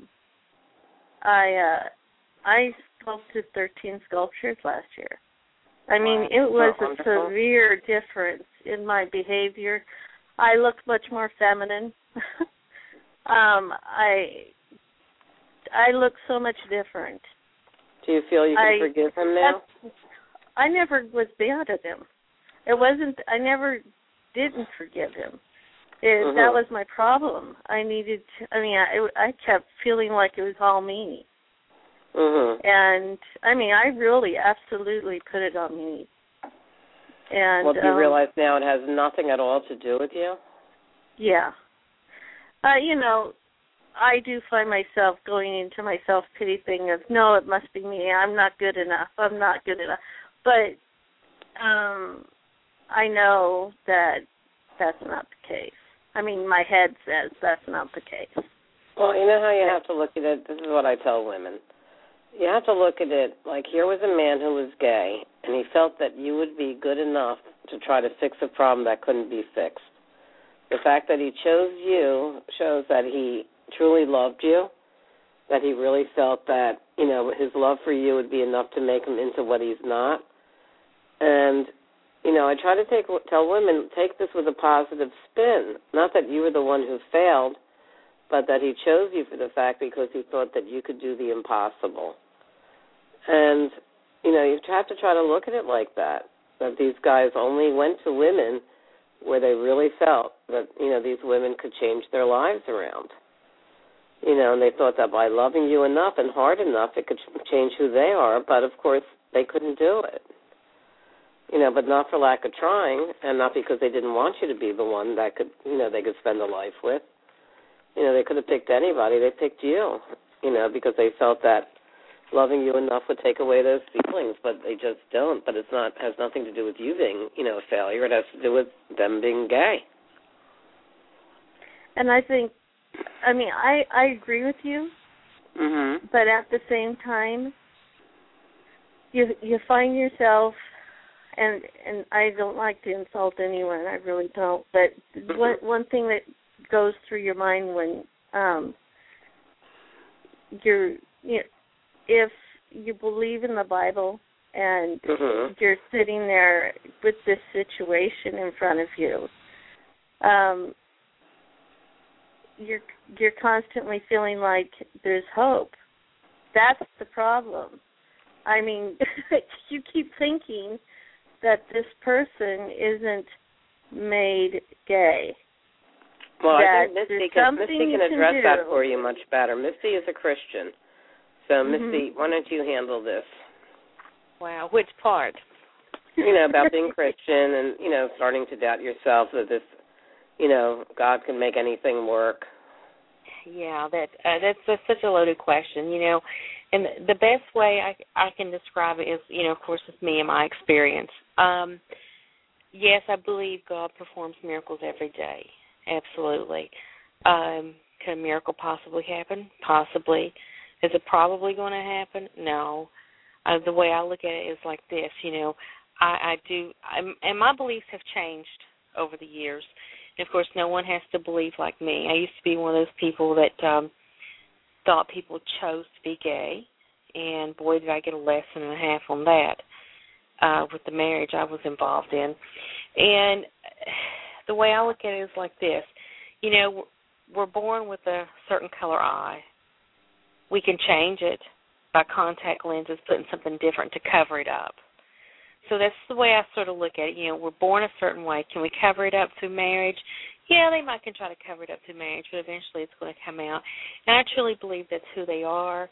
I sculpted 13 sculptures last year. It was a severe difference in my behavior. I looked much more feminine. I look so much different. Do you feel you can forgive him now? I never was mad at him. I never didn't forgive him. That was my problem. I kept feeling like it was all me. And, I really absolutely put it on me. And well, do you realize now it has nothing at all to do with you? Yeah. I do find myself going into my self-pity thing of, no, it must be me. I'm not good enough. I'm not good enough. But I know that that's not the case. My head says that's not the case. Well, you know how you have to look at it? This is what I tell women. You have to look at it like here was a man who was gay, and he felt that you would be good enough to try to fix a problem that couldn't be fixed. The fact that he chose you shows that he truly loved you, that he really felt that, you know, his love for you would be enough to make him into what he's not. And, you know, I try to tell women, take this with a positive spin. Not that you were the one who failed, but that he chose you for the fact because he thought that you could do the impossible. And, you know, you have to try to look at it like that these guys only went to women where they really felt that, you know, these women could change their lives around. You know, and they thought that by loving you enough and hard enough, it could change who they are, but, of course, they couldn't do it. You know, but not for lack of trying, and not because they didn't want you to be the one that could, you know, they could spend a life with. You know, they could have picked anybody. They picked you, you know, because they felt that loving you enough would take away those feelings, but they just don't. But has nothing to do with you being, you know, a failure. It has to do with them being gay. And I think, I mean, I agree with you, but at the same time, you find yourself, and I don't like to insult anyone, I really don't, but one thing that goes through your mind when if you believe in the Bible and you're sitting there with this situation in front of you, you're constantly feeling like there's hope. That's the problem. I mean, you keep thinking that this person isn't made gay. Well, I think Misty can address that for you much better. Misty is a Christian. So, Misty, why don't you handle this? Wow, which part? You know, about being Christian and, you know, starting to doubt yourself that this, you know, God can make anything work. Yeah, that's such a loaded question, you know. And the best way I can describe it is, you know, of course, it's me and my experience. Yes, I believe God performs miracles every day. Absolutely. Can a miracle possibly happen? Possibly. Is it probably going to happen? No. The way I look at it is like this, you know, and my beliefs have changed over the years. And, of course, no one has to believe like me. I used to be one of those people that thought people chose to be gay, and, boy, did I get a lesson and a half on that with the marriage I was involved in. And the way I look at it is like this. You know, we're born with a certain color eye. We can change it by contact lenses, putting something different to cover it up. So that's the way I sort of look at it. You know, we're born a certain way. Can we cover it up through marriage? Yeah, they might can try to cover it up through marriage, but eventually it's going to come out. And I truly believe that's who they are.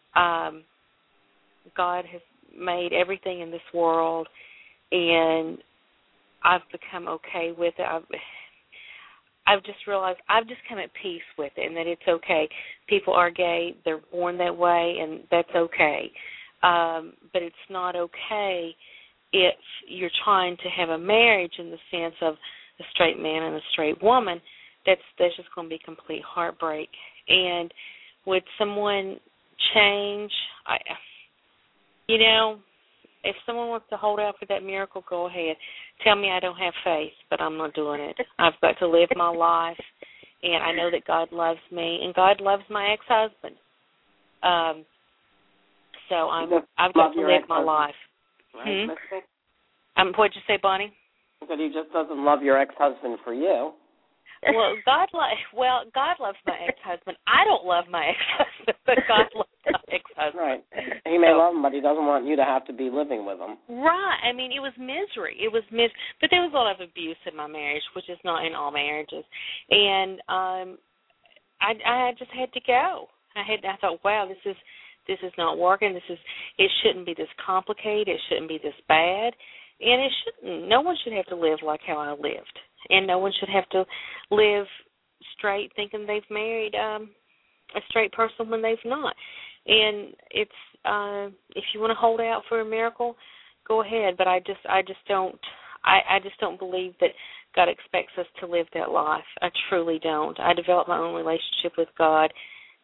God has made everything in this world, and I've become okay with it. I've just realized I've just come at peace with it, and that it's okay. People are gay. They're born that way, and that's okay. But it's not okay if you're trying to have a marriage in the sense of a straight man and a straight woman. That's just going to be complete heartbreak. And would someone change? You know, if someone wants to hold out for that miracle, go ahead. Tell me I don't have faith, but I'm not doing it. I've got to live my life, and I know that God loves me, and God loves my ex-husband. So I've got to live my life. Right, what'd you say, Bonnie? I said he just doesn't love your ex-husband for you. Well, God loves my ex-husband. I don't love my ex-husband, but God loves my ex-husband. Right. He may love him, but he doesn't want you to have to be living with him. Right. I mean, it was misery. But there was a lot of abuse in my marriage, which is not in all marriages. And I just had to go. I thought, wow, this is not working. It shouldn't be this complicated. It shouldn't be this bad. And it shouldn't. No one should have to live like how I lived. And no one should have to live straight thinking they've married a straight person when they've not. And it's if you want to hold out for a miracle, go ahead. But I just don't believe that God expects us to live that life. I truly don't. I developed my own relationship with God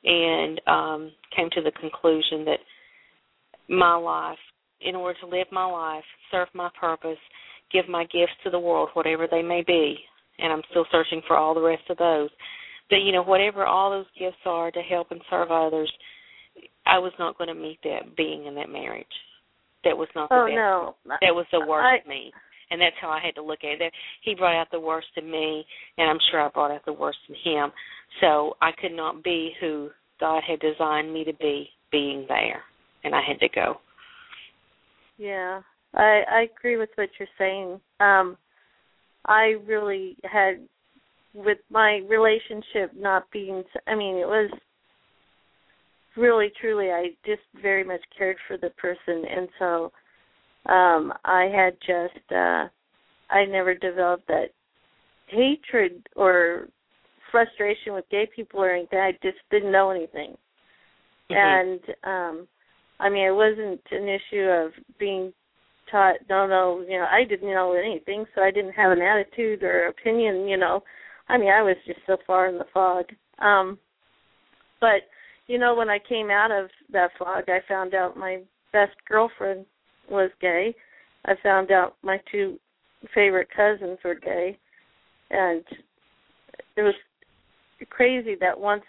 and came to the conclusion that my life, in order to live my life, serve my purpose, give my gifts to the world, whatever they may be, and I'm still searching for all the rest of those, but, whatever all those gifts are to help and serve others, I was not going to meet that being in that marriage. That was not the best. No. That was the worst of me. And that's how I had to look at it. He brought out the worst in me, and I'm sure I brought out the worst in him. So I could not be who God had designed me to be, being there, and I had to go. Yeah, I agree with what you're saying. I really had, with my relationship not being, it was really, truly, I just very much cared for the person, and so I had just, I never developed that hatred or frustration with gay people or anything. I just didn't know anything. And, it wasn't an issue of being taught, I didn't know anything, so I didn't have an attitude or opinion, I was just so far in the fog. But, when I came out of that fog, I found out my best girlfriend was gay. I found out my two favorite cousins were gay. And it was crazy that once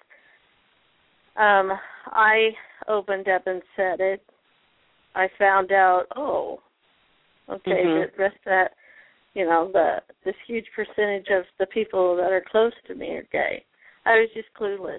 I opened up and said it, I found out, the rest of that, this huge percentage of the people that are close to me are gay. I was just clueless,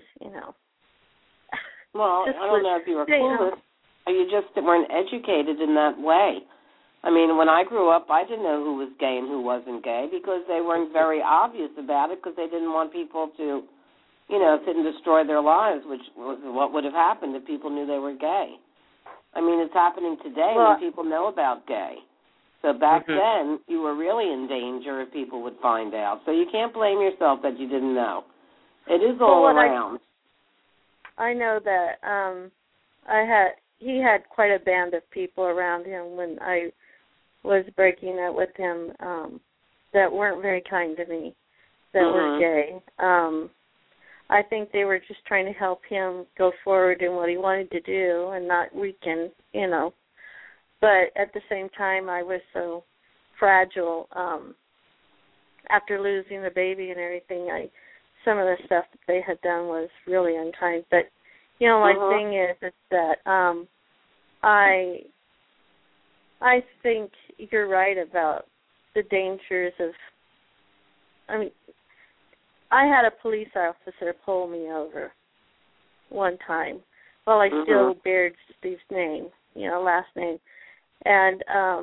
Well, I don't know if you were clueless, or you just weren't educated in that way. When I grew up, I didn't know who was gay and who wasn't gay because they weren't very obvious about it because they didn't want people to, sit and destroy their lives, which was what would have happened if people knew they were gay. It's happening today when people know about gay. So back then, you were really in danger if people would find out. So you can't blame yourself that you didn't know. It is all around. I know that he had quite a band of people around him when I was breaking up with him that weren't very kind to me, that were gay. I think they were just trying to help him go forward in what he wanted to do and not weaken, But at the same time, I was so fragile. After losing the baby and everything, some of the stuff that they had done was really unkind. But, my thing is that I think you're right about the dangers of, I had a police officer pull me over one time while I still bared Steve's name, last name. And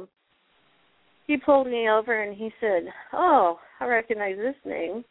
he pulled me over and he said, "Oh, I recognize this name.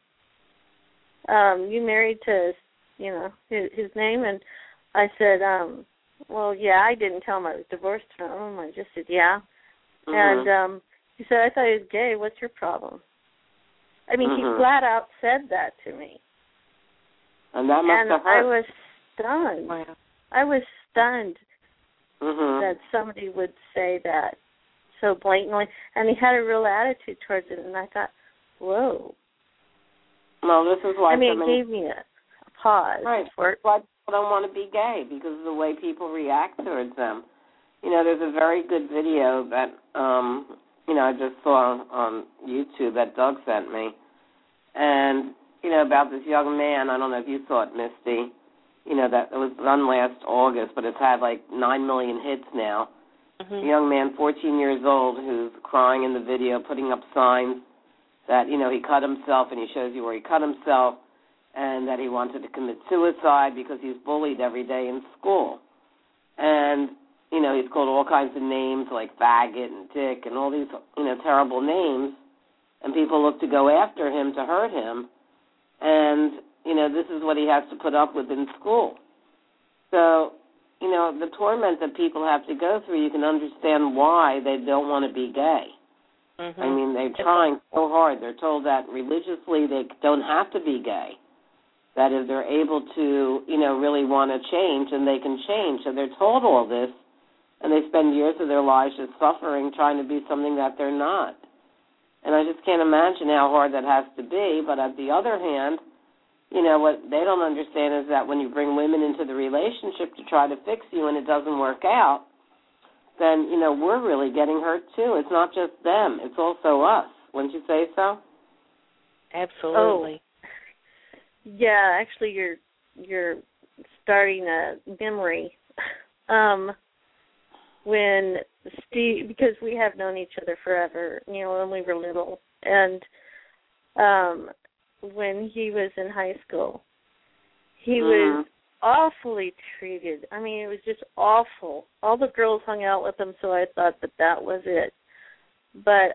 You married to, his name?" And I said, "Well, yeah, I didn't tell him I was divorced from him. I just said, yeah." And he said, "I thought he was gay. What's your problem?" He flat out said that to me. And that must have hurt. I was stunned. Wow. I was stunned that somebody would say that so blatantly. And he had a real attitude towards it. And I thought, whoa. Well, this is why it gave me a pause. Right. For why people don't want to be gay, because of the way people react towards them. There's a very good video that, I just saw on YouTube that Doug sent me. And, about this young man, I don't know if you saw it, Misty, that it was done last August, but it's had like 9 million hits now. A young man, 14 years old, who's crying in the video, putting up signs that, he cut himself, and he shows you where he cut himself, and that he wanted to commit suicide because he's bullied every day in school. And, he's called all kinds of names like faggot and dick and all these, terrible names, and people look to go after him to hurt him. And, this is what he has to put up with in school. So, the torment that people have to go through, you can understand why they don't want to be gay. They're trying so hard. They're told that religiously they don't have to be gay, that if they're able to, really want to change, then they can change. So they're told all this, and they spend years of their lives just suffering, trying to be something that they're not. And I just can't imagine how hard that has to be. But on the other hand, you know, what they don't understand is that when you bring women into the relationship to try to fix you and it doesn't work out, then, you know, we're really getting hurt too. It's not just them. It's also us. Wouldn't you say so? Absolutely. Oh. Yeah, actually you're starting a memory. When Steve, because we have known each other forever, you know, when we were little, and when he was in high school, he was awfully treated. I mean, it was just awful. All the girls hung out with him, so I thought that was it. But,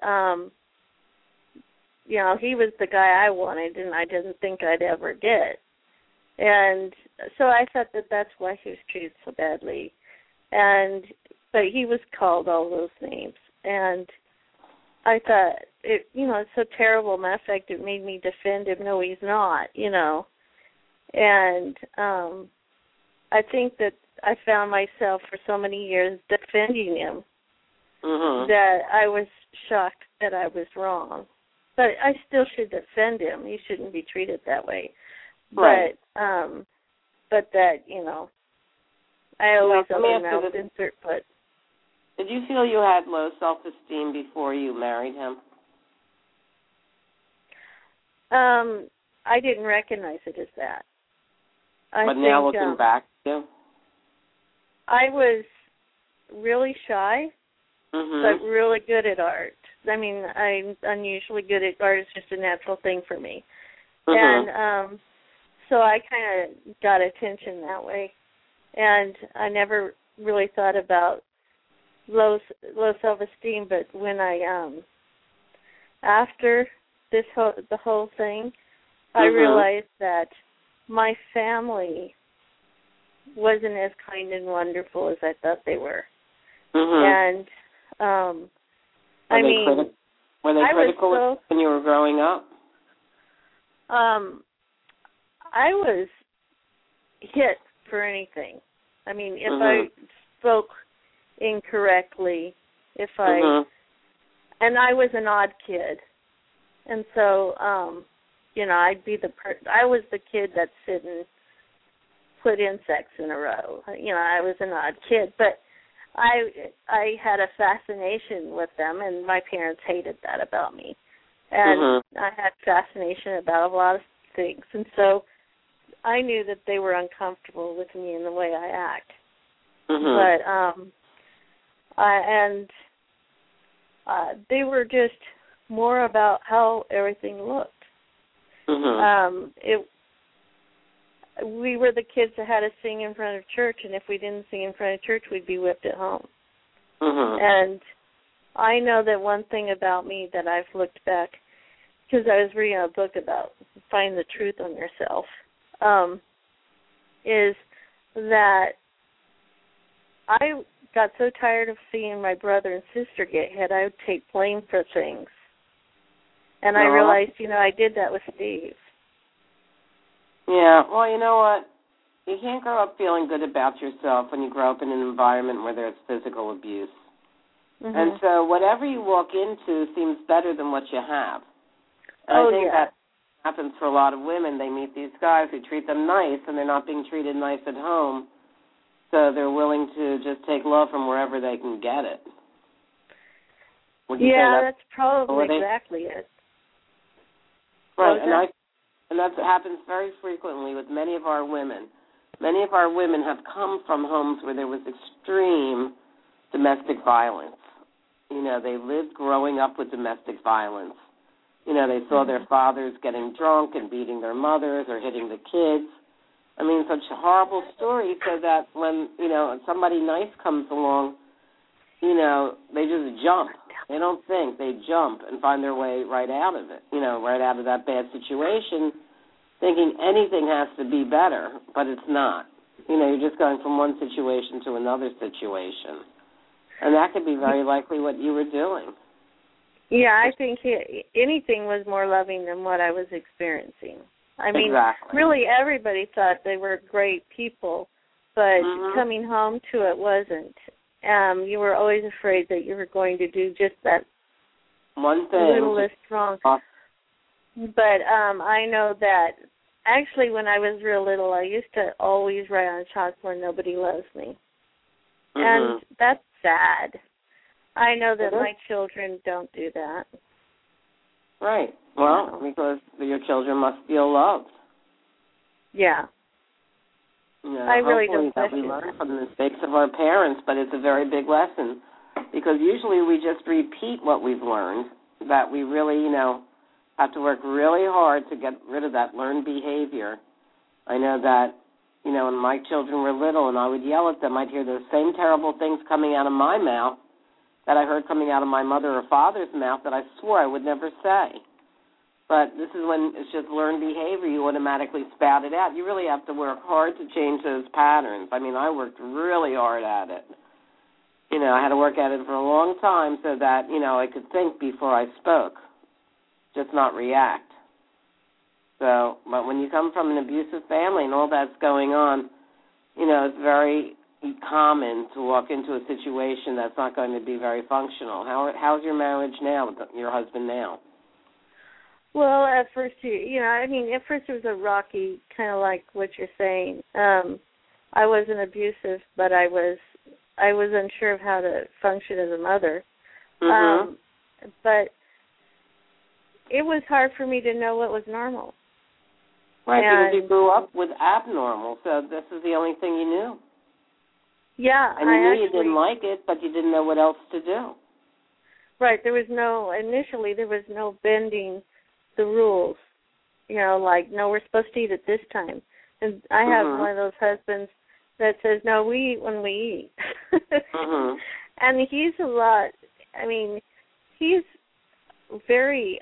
you know, he was the guy I wanted, and I didn't think I'd ever get. And so I thought that's why he was treated so badly. But he was called all those names. And I thought, it's so terrible. Matter of fact, it made me defend him. No, he's not, you know. And I think that I found myself for so many years defending him that I was shocked that I was wrong. But I still should defend him. He shouldn't be treated that way. Right. But that, you know, I always open mouth insert foot. Did you feel you had low self-esteem before you married him? I didn't recognize it as that. But now looking back, too? I was really shy, but really good at art. I mean, I'm unusually good at art. It's just a natural thing for me. And so I kind of got attention that way. And I never really thought about low self-esteem, but when I, after the whole thing, I realized that my family wasn't as kind and wonderful as I thought they were. And, were they critical when you were growing up? I was hit for anything. I mean, if I spoke incorrectly, and I was an odd kid, and so, I'd be I was the kid that sit and put insects in a row. I was an odd kid, but I had a fascination with them, and my parents hated that about me. And I had fascination about a lot of things, and so I knew that they were uncomfortable with me and the way I act. But they were just more about how everything looked. We were the kids that had to sing in front of church, and if we didn't sing in front of church, we'd be whipped at home. And I know that one thing about me that I've looked back, because I was reading a book about Find the Truth on Yourself, is that I got so tired of seeing my brother and sister get hit, I would take blame for things. And I realized, I did that with Steve. Yeah, well, you know what? You can't grow up feeling good about yourself when you grow up in an environment where there's physical abuse. And so whatever you walk into seems better than what you have. And I think that happens for a lot of women. They meet these guys who treat them nice, and they're not being treated nice at home, so they're willing to just take love from wherever they can get it. That's probably exactly it. Right, and that happens very frequently with many of our women. Many of our women have come from homes where there was extreme domestic violence. They lived growing up with domestic violence. They saw their fathers getting drunk and beating their mothers or hitting the kids. I mean, such horrible stories, so that when, somebody nice comes along, they just jump. They don't think. They jump and find their way right out of it, right out of that bad situation, thinking anything has to be better, but it's not. You're just going from one situation to another situation. And that could be very likely what you were doing. Yeah, I think anything was more loving than what I was experiencing. I mean, really everybody thought they were great people, but coming home to it wasn't. You were always afraid that you were going to do just that one thing littlest wrong. But I know that Actually, when I was real little, I used to always write on chalkboard, "Nobody loves me." And that's sad. I know that my children don't do that. Right. Well, because your children must feel loved. Yeah. I really don't question we learn from the mistakes of our parents, but it's a very big lesson because usually we just repeat what we've learned, that we really, have to work really hard to get rid of that learned behavior. I know that, when my children were little and I would yell at them, I'd hear those same terrible things coming out of my mouth that I heard coming out of my mother or father's mouth that I swore I would never say. But this is when it's just learned behavior. You automatically spout it out. You really have to work hard to change those patterns. I mean, I worked really hard at it. I had to work at it for a long time so that, I could think before I spoke, just not react. So, but when you come from an abusive family and all that's going on, it's very common to walk into a situation that's not going to be very functional. How's your marriage now with your husband now? Well, at first, at first it was a rocky, kind of like what you're saying. I wasn't abusive, but I was unsure of how to function as a mother. But it was hard for me to know what was normal. Right, because you grew up with abnormal, so this is the only thing you knew. Yeah. And you knew you didn't like it, but you didn't know what else to do. Right, initially there was no bending the rules. Like, no, we're supposed to eat at this time. And I have one of those husbands that says, no, we eat when we eat. And he's a lot, he's very,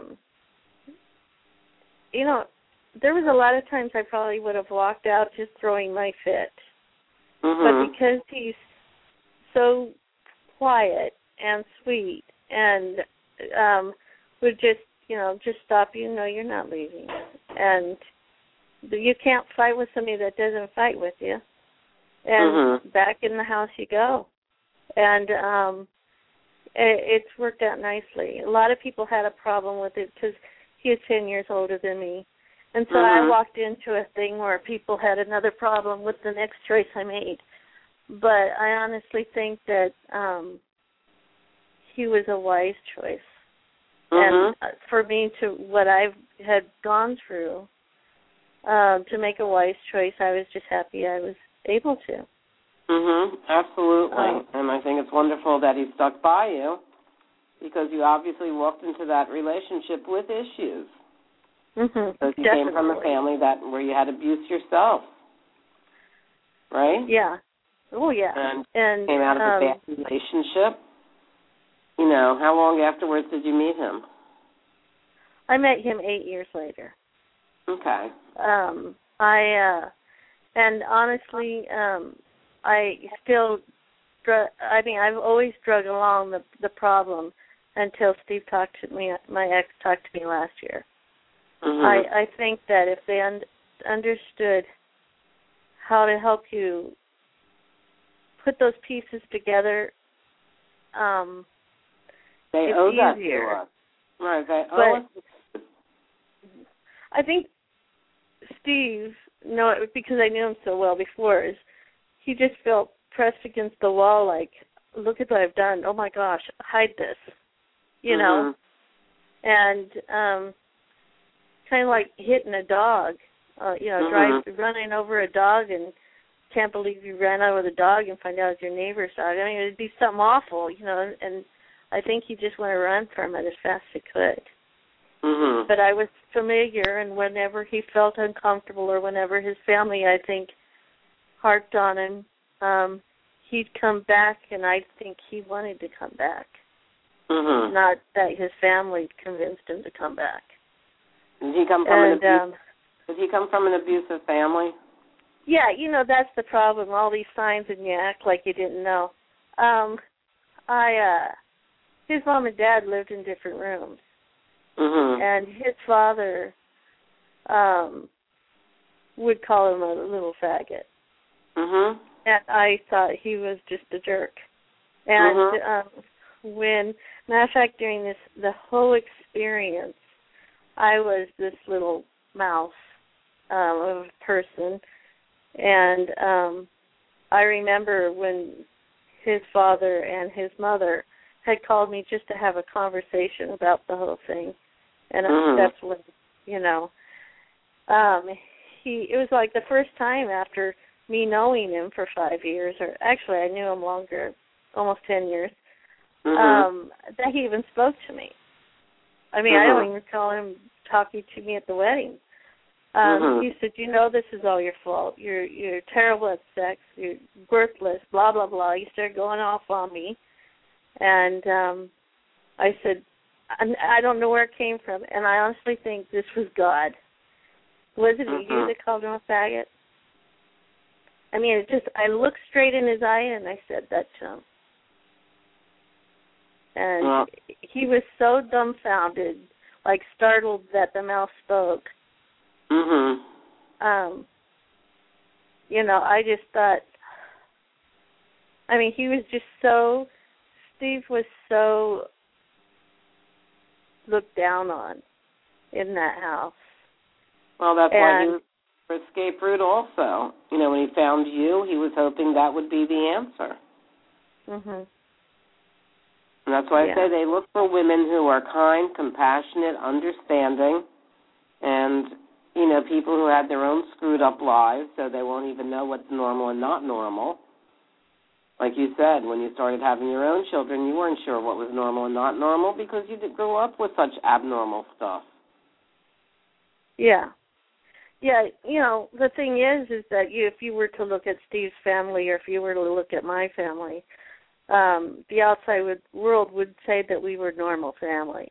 there was a lot of times I probably would have walked out just throwing my fit. But because he's so quiet and sweet and would just stop you, no, you're not leaving. And you can't fight with somebody that doesn't fight with you. And back in the house you go. And it's worked out nicely. A lot of people had a problem with it because he is 10 years older than me. And so I walked into a thing where people had another problem with the next choice I made. But I honestly think that he was a wise choice. And for me, to what I had gone through, to make a wise choice, I was just happy I was able to. Absolutely. And I think it's wonderful that he stuck by you because you obviously walked into that relationship with issues. Because you came from a family where you had abuse yourself, right? Yeah. Oh, yeah. And came out of a bad relationship. How long afterwards did you meet him? I met him 8 years later. Okay. And honestly, I still, I've always drug along the problem until Steve talked to me, my ex talked to me last year. I think that if they understood how to help you put those pieces together, they it's owe that easier. to us. Right, they owe us. I think Steve, because I knew him so well before, he just felt pressed against the wall like, look at what I've done. Oh, my gosh, hide this, And kind of like hitting a dog, running over a dog and can't believe you ran over the dog and find out it's your neighbor's dog. It'd be something awful, and I think he just wanted to run from it as fast as he could. But I was familiar, and whenever he felt uncomfortable or whenever his family, I think, harped on him, he'd come back, and I think he wanted to come back. Not that his family convinced him to come back. Did he come from an abusive family? Yeah, that's the problem. All these signs and you act like you didn't know. His mom and dad lived in different rooms. And his father would call him a little faggot. And I thought he was just a jerk. And matter of fact, during the whole experience, I was this little mouse of a person. And I remember when his father and his mother had called me just to have a conversation about the whole thing. And that's when, it was like the first time after me knowing him for 5 years, or actually I knew him longer, almost 10 years, that he even spoke to me. I mean, I don't even recall him talking to me at the wedding. He said, this is all your fault. You're terrible at sex. You're worthless, blah, blah, blah. He started going off on me. And I said, I don't know where it came from. And I honestly think this was God. Wasn't it you that called him a faggot? I mean, I looked straight in his eye and I said that to him. And he was so dumbfounded, like startled that the mouth spoke. I just thought, he was just Steve was so looked down on in that house. Well, that's why he was for escape route also. When he found you, he was hoping that would be the answer. And that's why I say they look for women who are kind, compassionate, understanding, and, people who had their own screwed up lives, so they won't even know what's normal and not normal. Like you said, when you started having your own children, you weren't sure what was normal and not normal because you didn't grow up with such abnormal stuff. Yeah. Yeah, the thing is that if you were to look at Steve's family or if you were to look at my family, the outside world would say that we were normal families.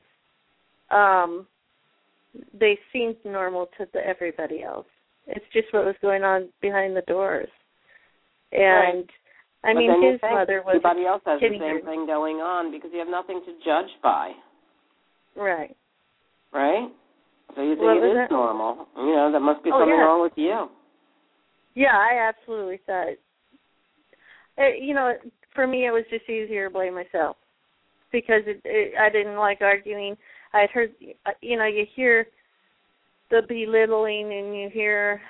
They seemed normal to everybody else. It's just what was going on behind the doors. And, his mother was... Everybody else has the same thing going on because you have nothing to judge by. Right. Right? So you think it is normal. That must be something wrong with you. Yeah, I absolutely thought... for me, it was just easier to blame myself because I didn't like arguing. I had heard, you hear the belittling and you hear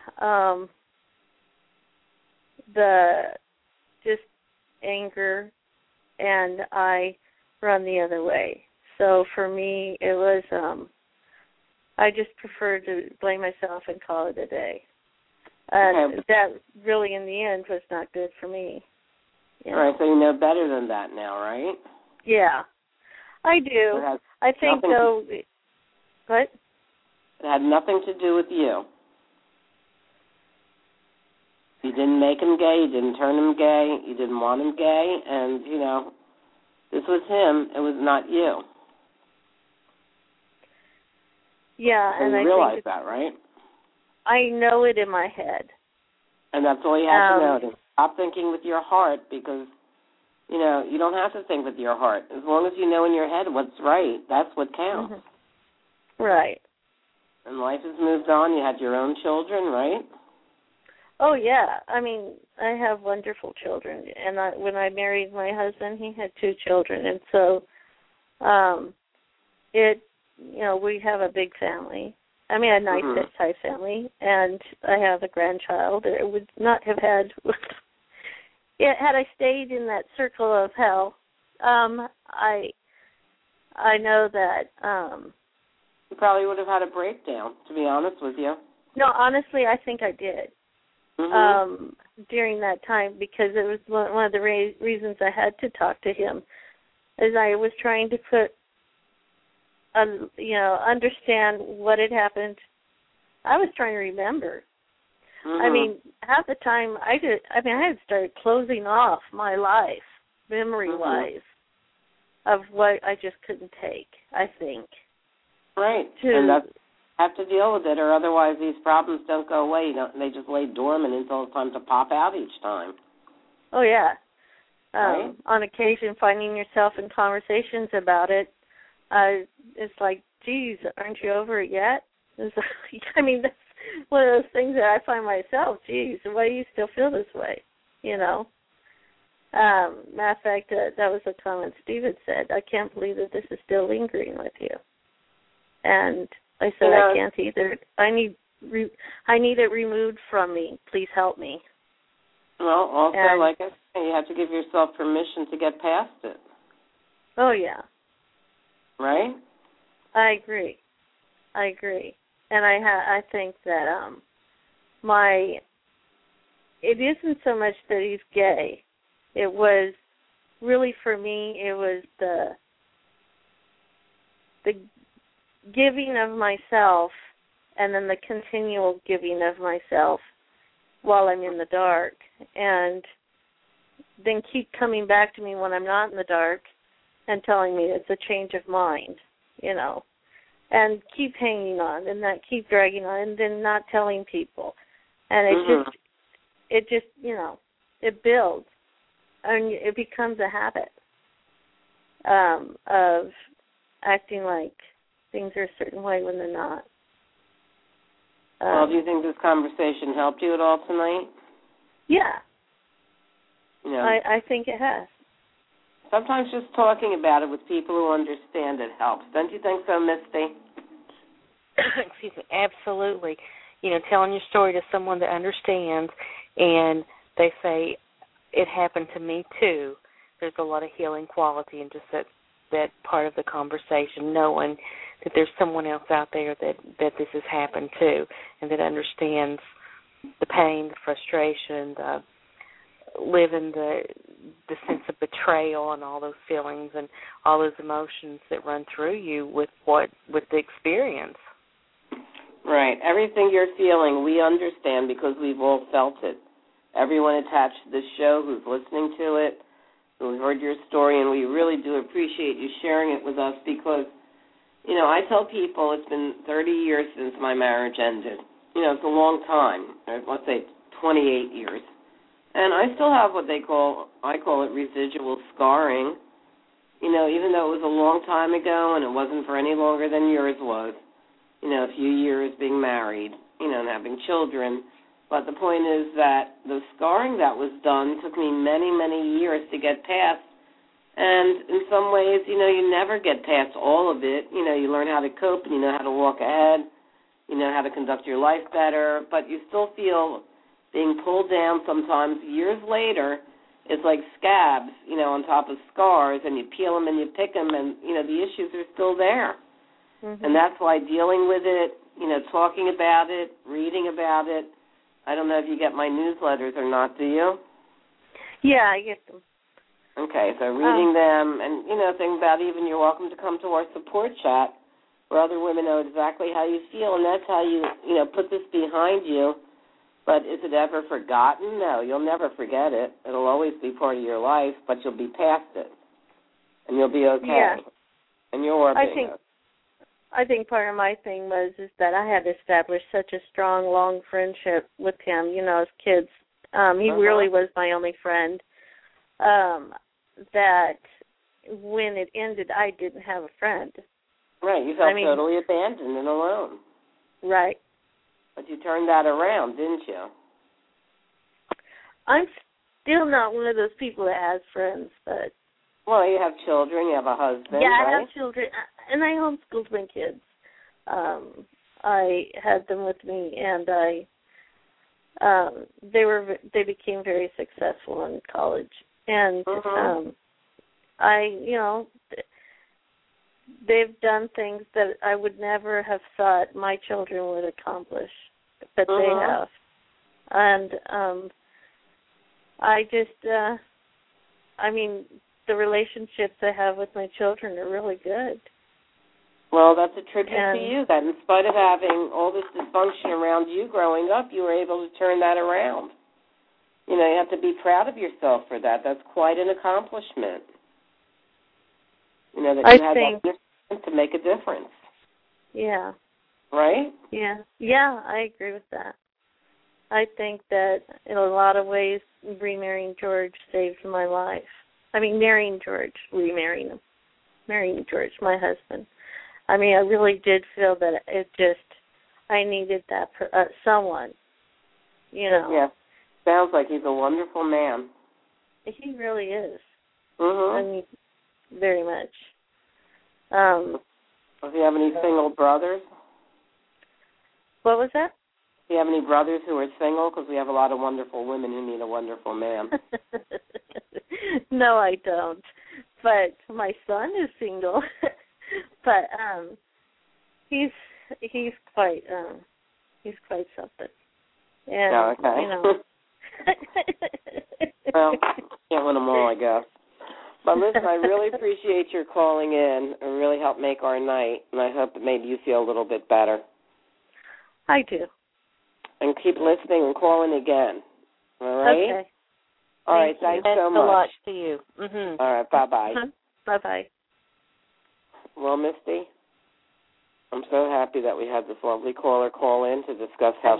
the just anger, and I run the other way. So for me, it was, I just preferred to blame myself and call it a day. That really, in the end, was not good for me. All right, so you know better than that now, right? Yeah, I do. I think, though... What? It had nothing to do with you. You didn't make him gay. You didn't turn him gay. You didn't want him gay. And, this was him. It was not you. Yeah, so and I realize that, right? I know it in my head. And that's all you have to know. Stop thinking with your heart because, you don't have to think with your heart. As long as you know in your head what's right, that's what counts. Right. And life has moved on. You had your own children, right? Oh, yeah. I have wonderful children. And when I married my husband, he had 2 children. And so we have a big family. A nice-sized family. And I have a grandchild. It would not have had... had I stayed in that circle of hell, I know that... you probably would have had a breakdown, to be honest with you. No, honestly, I think I did during that time because it was one of the reasons I had to talk to him, as I was trying to understand what had happened. I was trying to remember. Half the time I had started closing off my life, memory-wise, of what I just couldn't take, I think. Right. And that's have to deal with it, or otherwise these problems don't go away. They just lay dormant until it's time to pop out each time. Oh, yeah. Right? On occasion, finding yourself in conversations about it, it's like, geez, aren't you over it yet? That's one of those things that I find myself, geez, why do you still feel this way? Matter of fact, that was a comment Steve had said, I can't believe that this is still lingering with you. And I said, I can't either. I need I need it removed from me. Please help me. Well, also, like I say, you have to give yourself permission to get past it. Oh, yeah. Right? I agree. And I think that it isn't so much that he's gay. It was really, for me, it was the giving of myself and then the continual giving of myself while I'm in the dark, and then keep coming back to me when I'm not in the dark and telling me it's a change of mind, and keep hanging on and not keep dragging on and then not telling people. And it just, it builds and it becomes a habit of acting like things are a certain way when they're not. Well, do you think this conversation helped you at all tonight? Yeah. I think it has. Sometimes just talking about it with people who understand it helps. Don't you think so, Misty? Excuse me, absolutely. Telling your story to someone that understands and they say, it happened to me too. There's a lot of healing quality in just that part of the conversation, knowing that there's someone else out there that this has happened to and that understands the pain, the frustration, living the sense of betrayal and all those feelings and all those emotions that run through you with the experience. Right. Everything you're feeling, we understand because we've all felt it. Everyone attached to this show who's listening to it, who heard your story, and we really do appreciate you sharing it with us because, I tell people it's been 30 years since my marriage ended. It's a long time. Let's say 28 years. And I still have what I call it residual scarring. Even though it was a long time ago and it wasn't for any longer than yours was. A few years being married, and having children. But the point is that the scarring that was done took me many, many years to get past. And in some ways, you never get past all of it. You learn how to cope and you know how to walk ahead. You know how to conduct your life better. But you still feel being pulled down sometimes years later. It's like scabs, on top of scars, and you peel them and you pick them, and, the issues are still there. Mm-hmm. And that's why dealing with it, talking about it, reading about it. I don't know if you get my newsletters or not, do you? Yeah, I get them. Okay, so reading them and, thinking about even you're welcome to come to our support chat where other women know exactly how you feel, and that's how you, put this behind you. But is it ever forgotten? No, you'll never forget it. It'll always be part of your life, but you'll be past it, and you'll be okay. Yeah. And you're working it. I think part of my thing is that I had established such a strong, long friendship with him, as kids. He really was my only friend. That when it ended, I didn't have a friend. Right, you felt totally abandoned and alone. Right. But you turned that around, didn't you? I'm still not one of those people that has friends, but... Well, you have children, you have a husband, yeah, right? I have children, and I homeschooled my kids. I had them with me, and they became very successful in college. And they've done things that I would never have thought my children would accomplish, but they have. And the relationships I have with my children are really good. Well, that's a tribute to you, that in spite of having all this dysfunction around you growing up, you were able to turn that around. You have to be proud of yourself for that. That's quite an accomplishment. That you had that mission to make a difference. Yeah. Right? Yeah. Yeah, I agree with that. I think that in a lot of ways, remarrying George saved my life. Marrying George, remarrying him. Marrying George, my husband. I really did feel that I needed that someone, Yeah. Sounds like he's a wonderful man. He really is. Mm-hmm. Very much. Does he have any single brothers? What was that? Do you have any brothers who are single? Because we have a lot of wonderful women who need a wonderful man. No, I don't. But my son is single. But he's quite something. And, oh, okay. You know. Well, can't win them all, I guess. But listen, I really appreciate your calling in. It really helped make our night, and I hope it made you feel a little bit better. I do. And keep listening and calling again. All right? Okay. All right, thanks so much. Thanks a lot to you. Mm-hmm. All right, bye-bye. Uh-huh. Bye-bye. Well, Misty, I'm so happy that we had this lovely caller call in to discuss how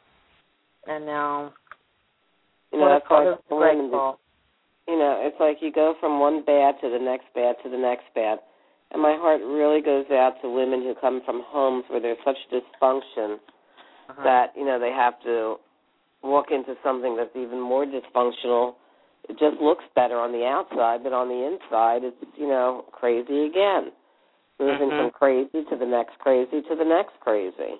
I know. You know, that's like grateful. You know, it's like you go from one bad to the next bad to the next bad. And my heart really goes out to women who come from homes where there's such dysfunction that, you know, they have to walk into something that's even more dysfunctional. It just looks better on the outside, but on the inside it's, you know, crazy again. Moving from crazy to the next crazy to the next crazy.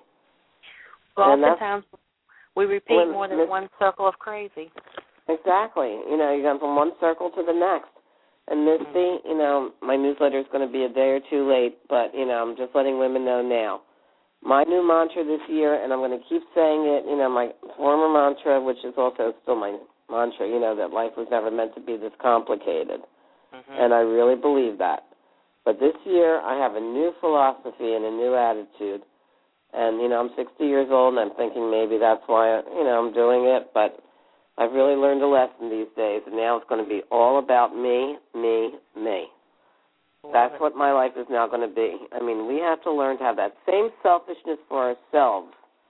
Well, oftentimes we repeat more than one circle of crazy. Exactly. You know, you're going from one circle to the next. And Misty, you know, my newsletter is going to be a day or two late, but, you know, I'm just letting women know now. My new mantra this year, and I'm going to keep saying it, you know, my former mantra, which is also still my mantra, you know, that life was never meant to be this complicated. And I really believe that. But this year I have a new philosophy and a new attitude. And, you know, I'm 60 years old, and I'm thinking maybe that's why, you know, I'm doing it. But I've really learned a lesson these days, and now it's going to be all about me, me, me. That's what my life is now going to be. I mean, we have to learn to have that same selfishness for ourselves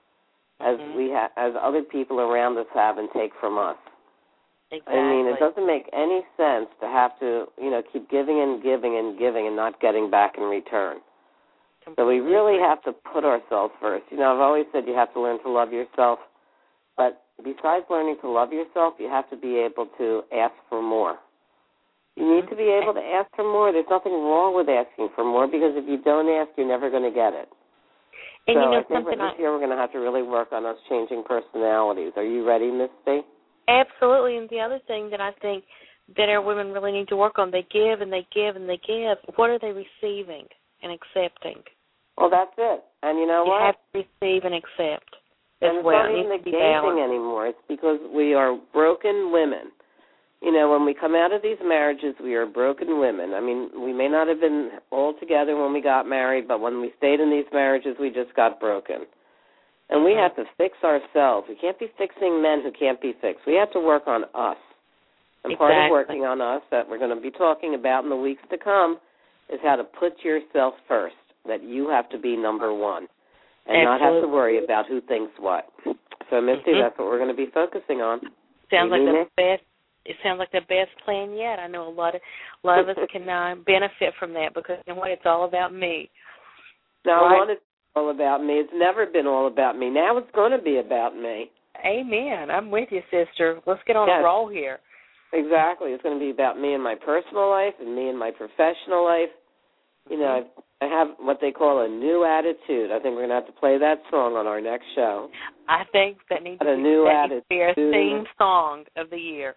as as other people around us have and take from us. Exactly. I mean, it doesn't make any sense to have to, you know, keep giving and giving and giving and not getting back in return. So we really have to put ourselves first. You know, I've always said you have to learn to love yourself, but besides learning to love yourself, you have to be able to ask for more. You need to be able to ask for more. There's nothing wrong with asking for more, because if you don't ask, you're never going to get it. And so you know, I think this year we're going to have to really work on us changing personalities. Are you ready, Misty? Absolutely. And the other thing that I think that our women really need to work on, they give and they give and they give. What are they receiving and accepting? Well, that's it. And you know what? You have to receive and accept and as well. It's not even the gazing anymore. It's because we are broken women. You know, when we come out of these marriages, we are broken women. I mean, we may not have been all together when we got married, but when we stayed in these marriages, we just got broken. And we have to fix ourselves. We can't be fixing men who can't be fixed. We have to work on us. And part of working on us that we're going to be talking about in the weeks to come is how to put yourself first, that you have to be number one and not have to worry about who thinks what. So, Misty, that's what we're going to be focusing on. Sounds like the best. It sounds like the best plan yet. I know a lot of us can benefit from that, because in a way it's all about me. No, I want it to be all about me. It's never been all about me. Now it's going to be about me. Amen. I'm with you, sister. Let's get on a roll here. Exactly. It's going to be about me in my personal life and me in my professional life. You know, I have what they call a new attitude. I think we're going to have to play that song on our next show. I think that needs to be our theme song of the year.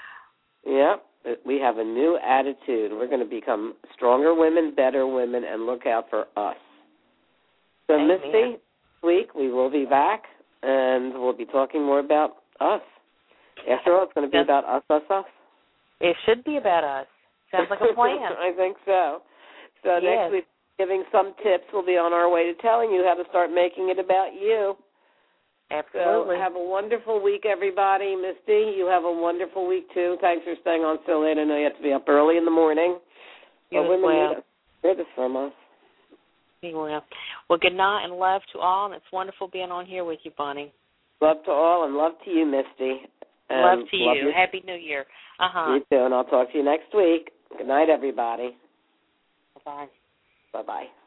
Yep, we have a new attitude. We're going to become stronger women, better women, and look out for us. So, Misty, this week we will be back, and we'll be talking more about us. After all, it's going to be about us. It should be about us. Sounds like a plan. I think so. So next week, giving some tips, we'll be on our way to telling you how to start making it about you. Absolutely. So have a wonderful week, everybody. Misty, you have a wonderful week, too. Thanks for staying on so late. I know you have to be up early in the morning. You as well. Hear this from us. You will. Well, good night and love to all, and it's wonderful being on here with you, Bonnie. Love to all, and love to you, Misty. Love to you. Happy New Year. You too, and I'll talk to you next week. Good night, everybody. Bye-bye. Bye-bye.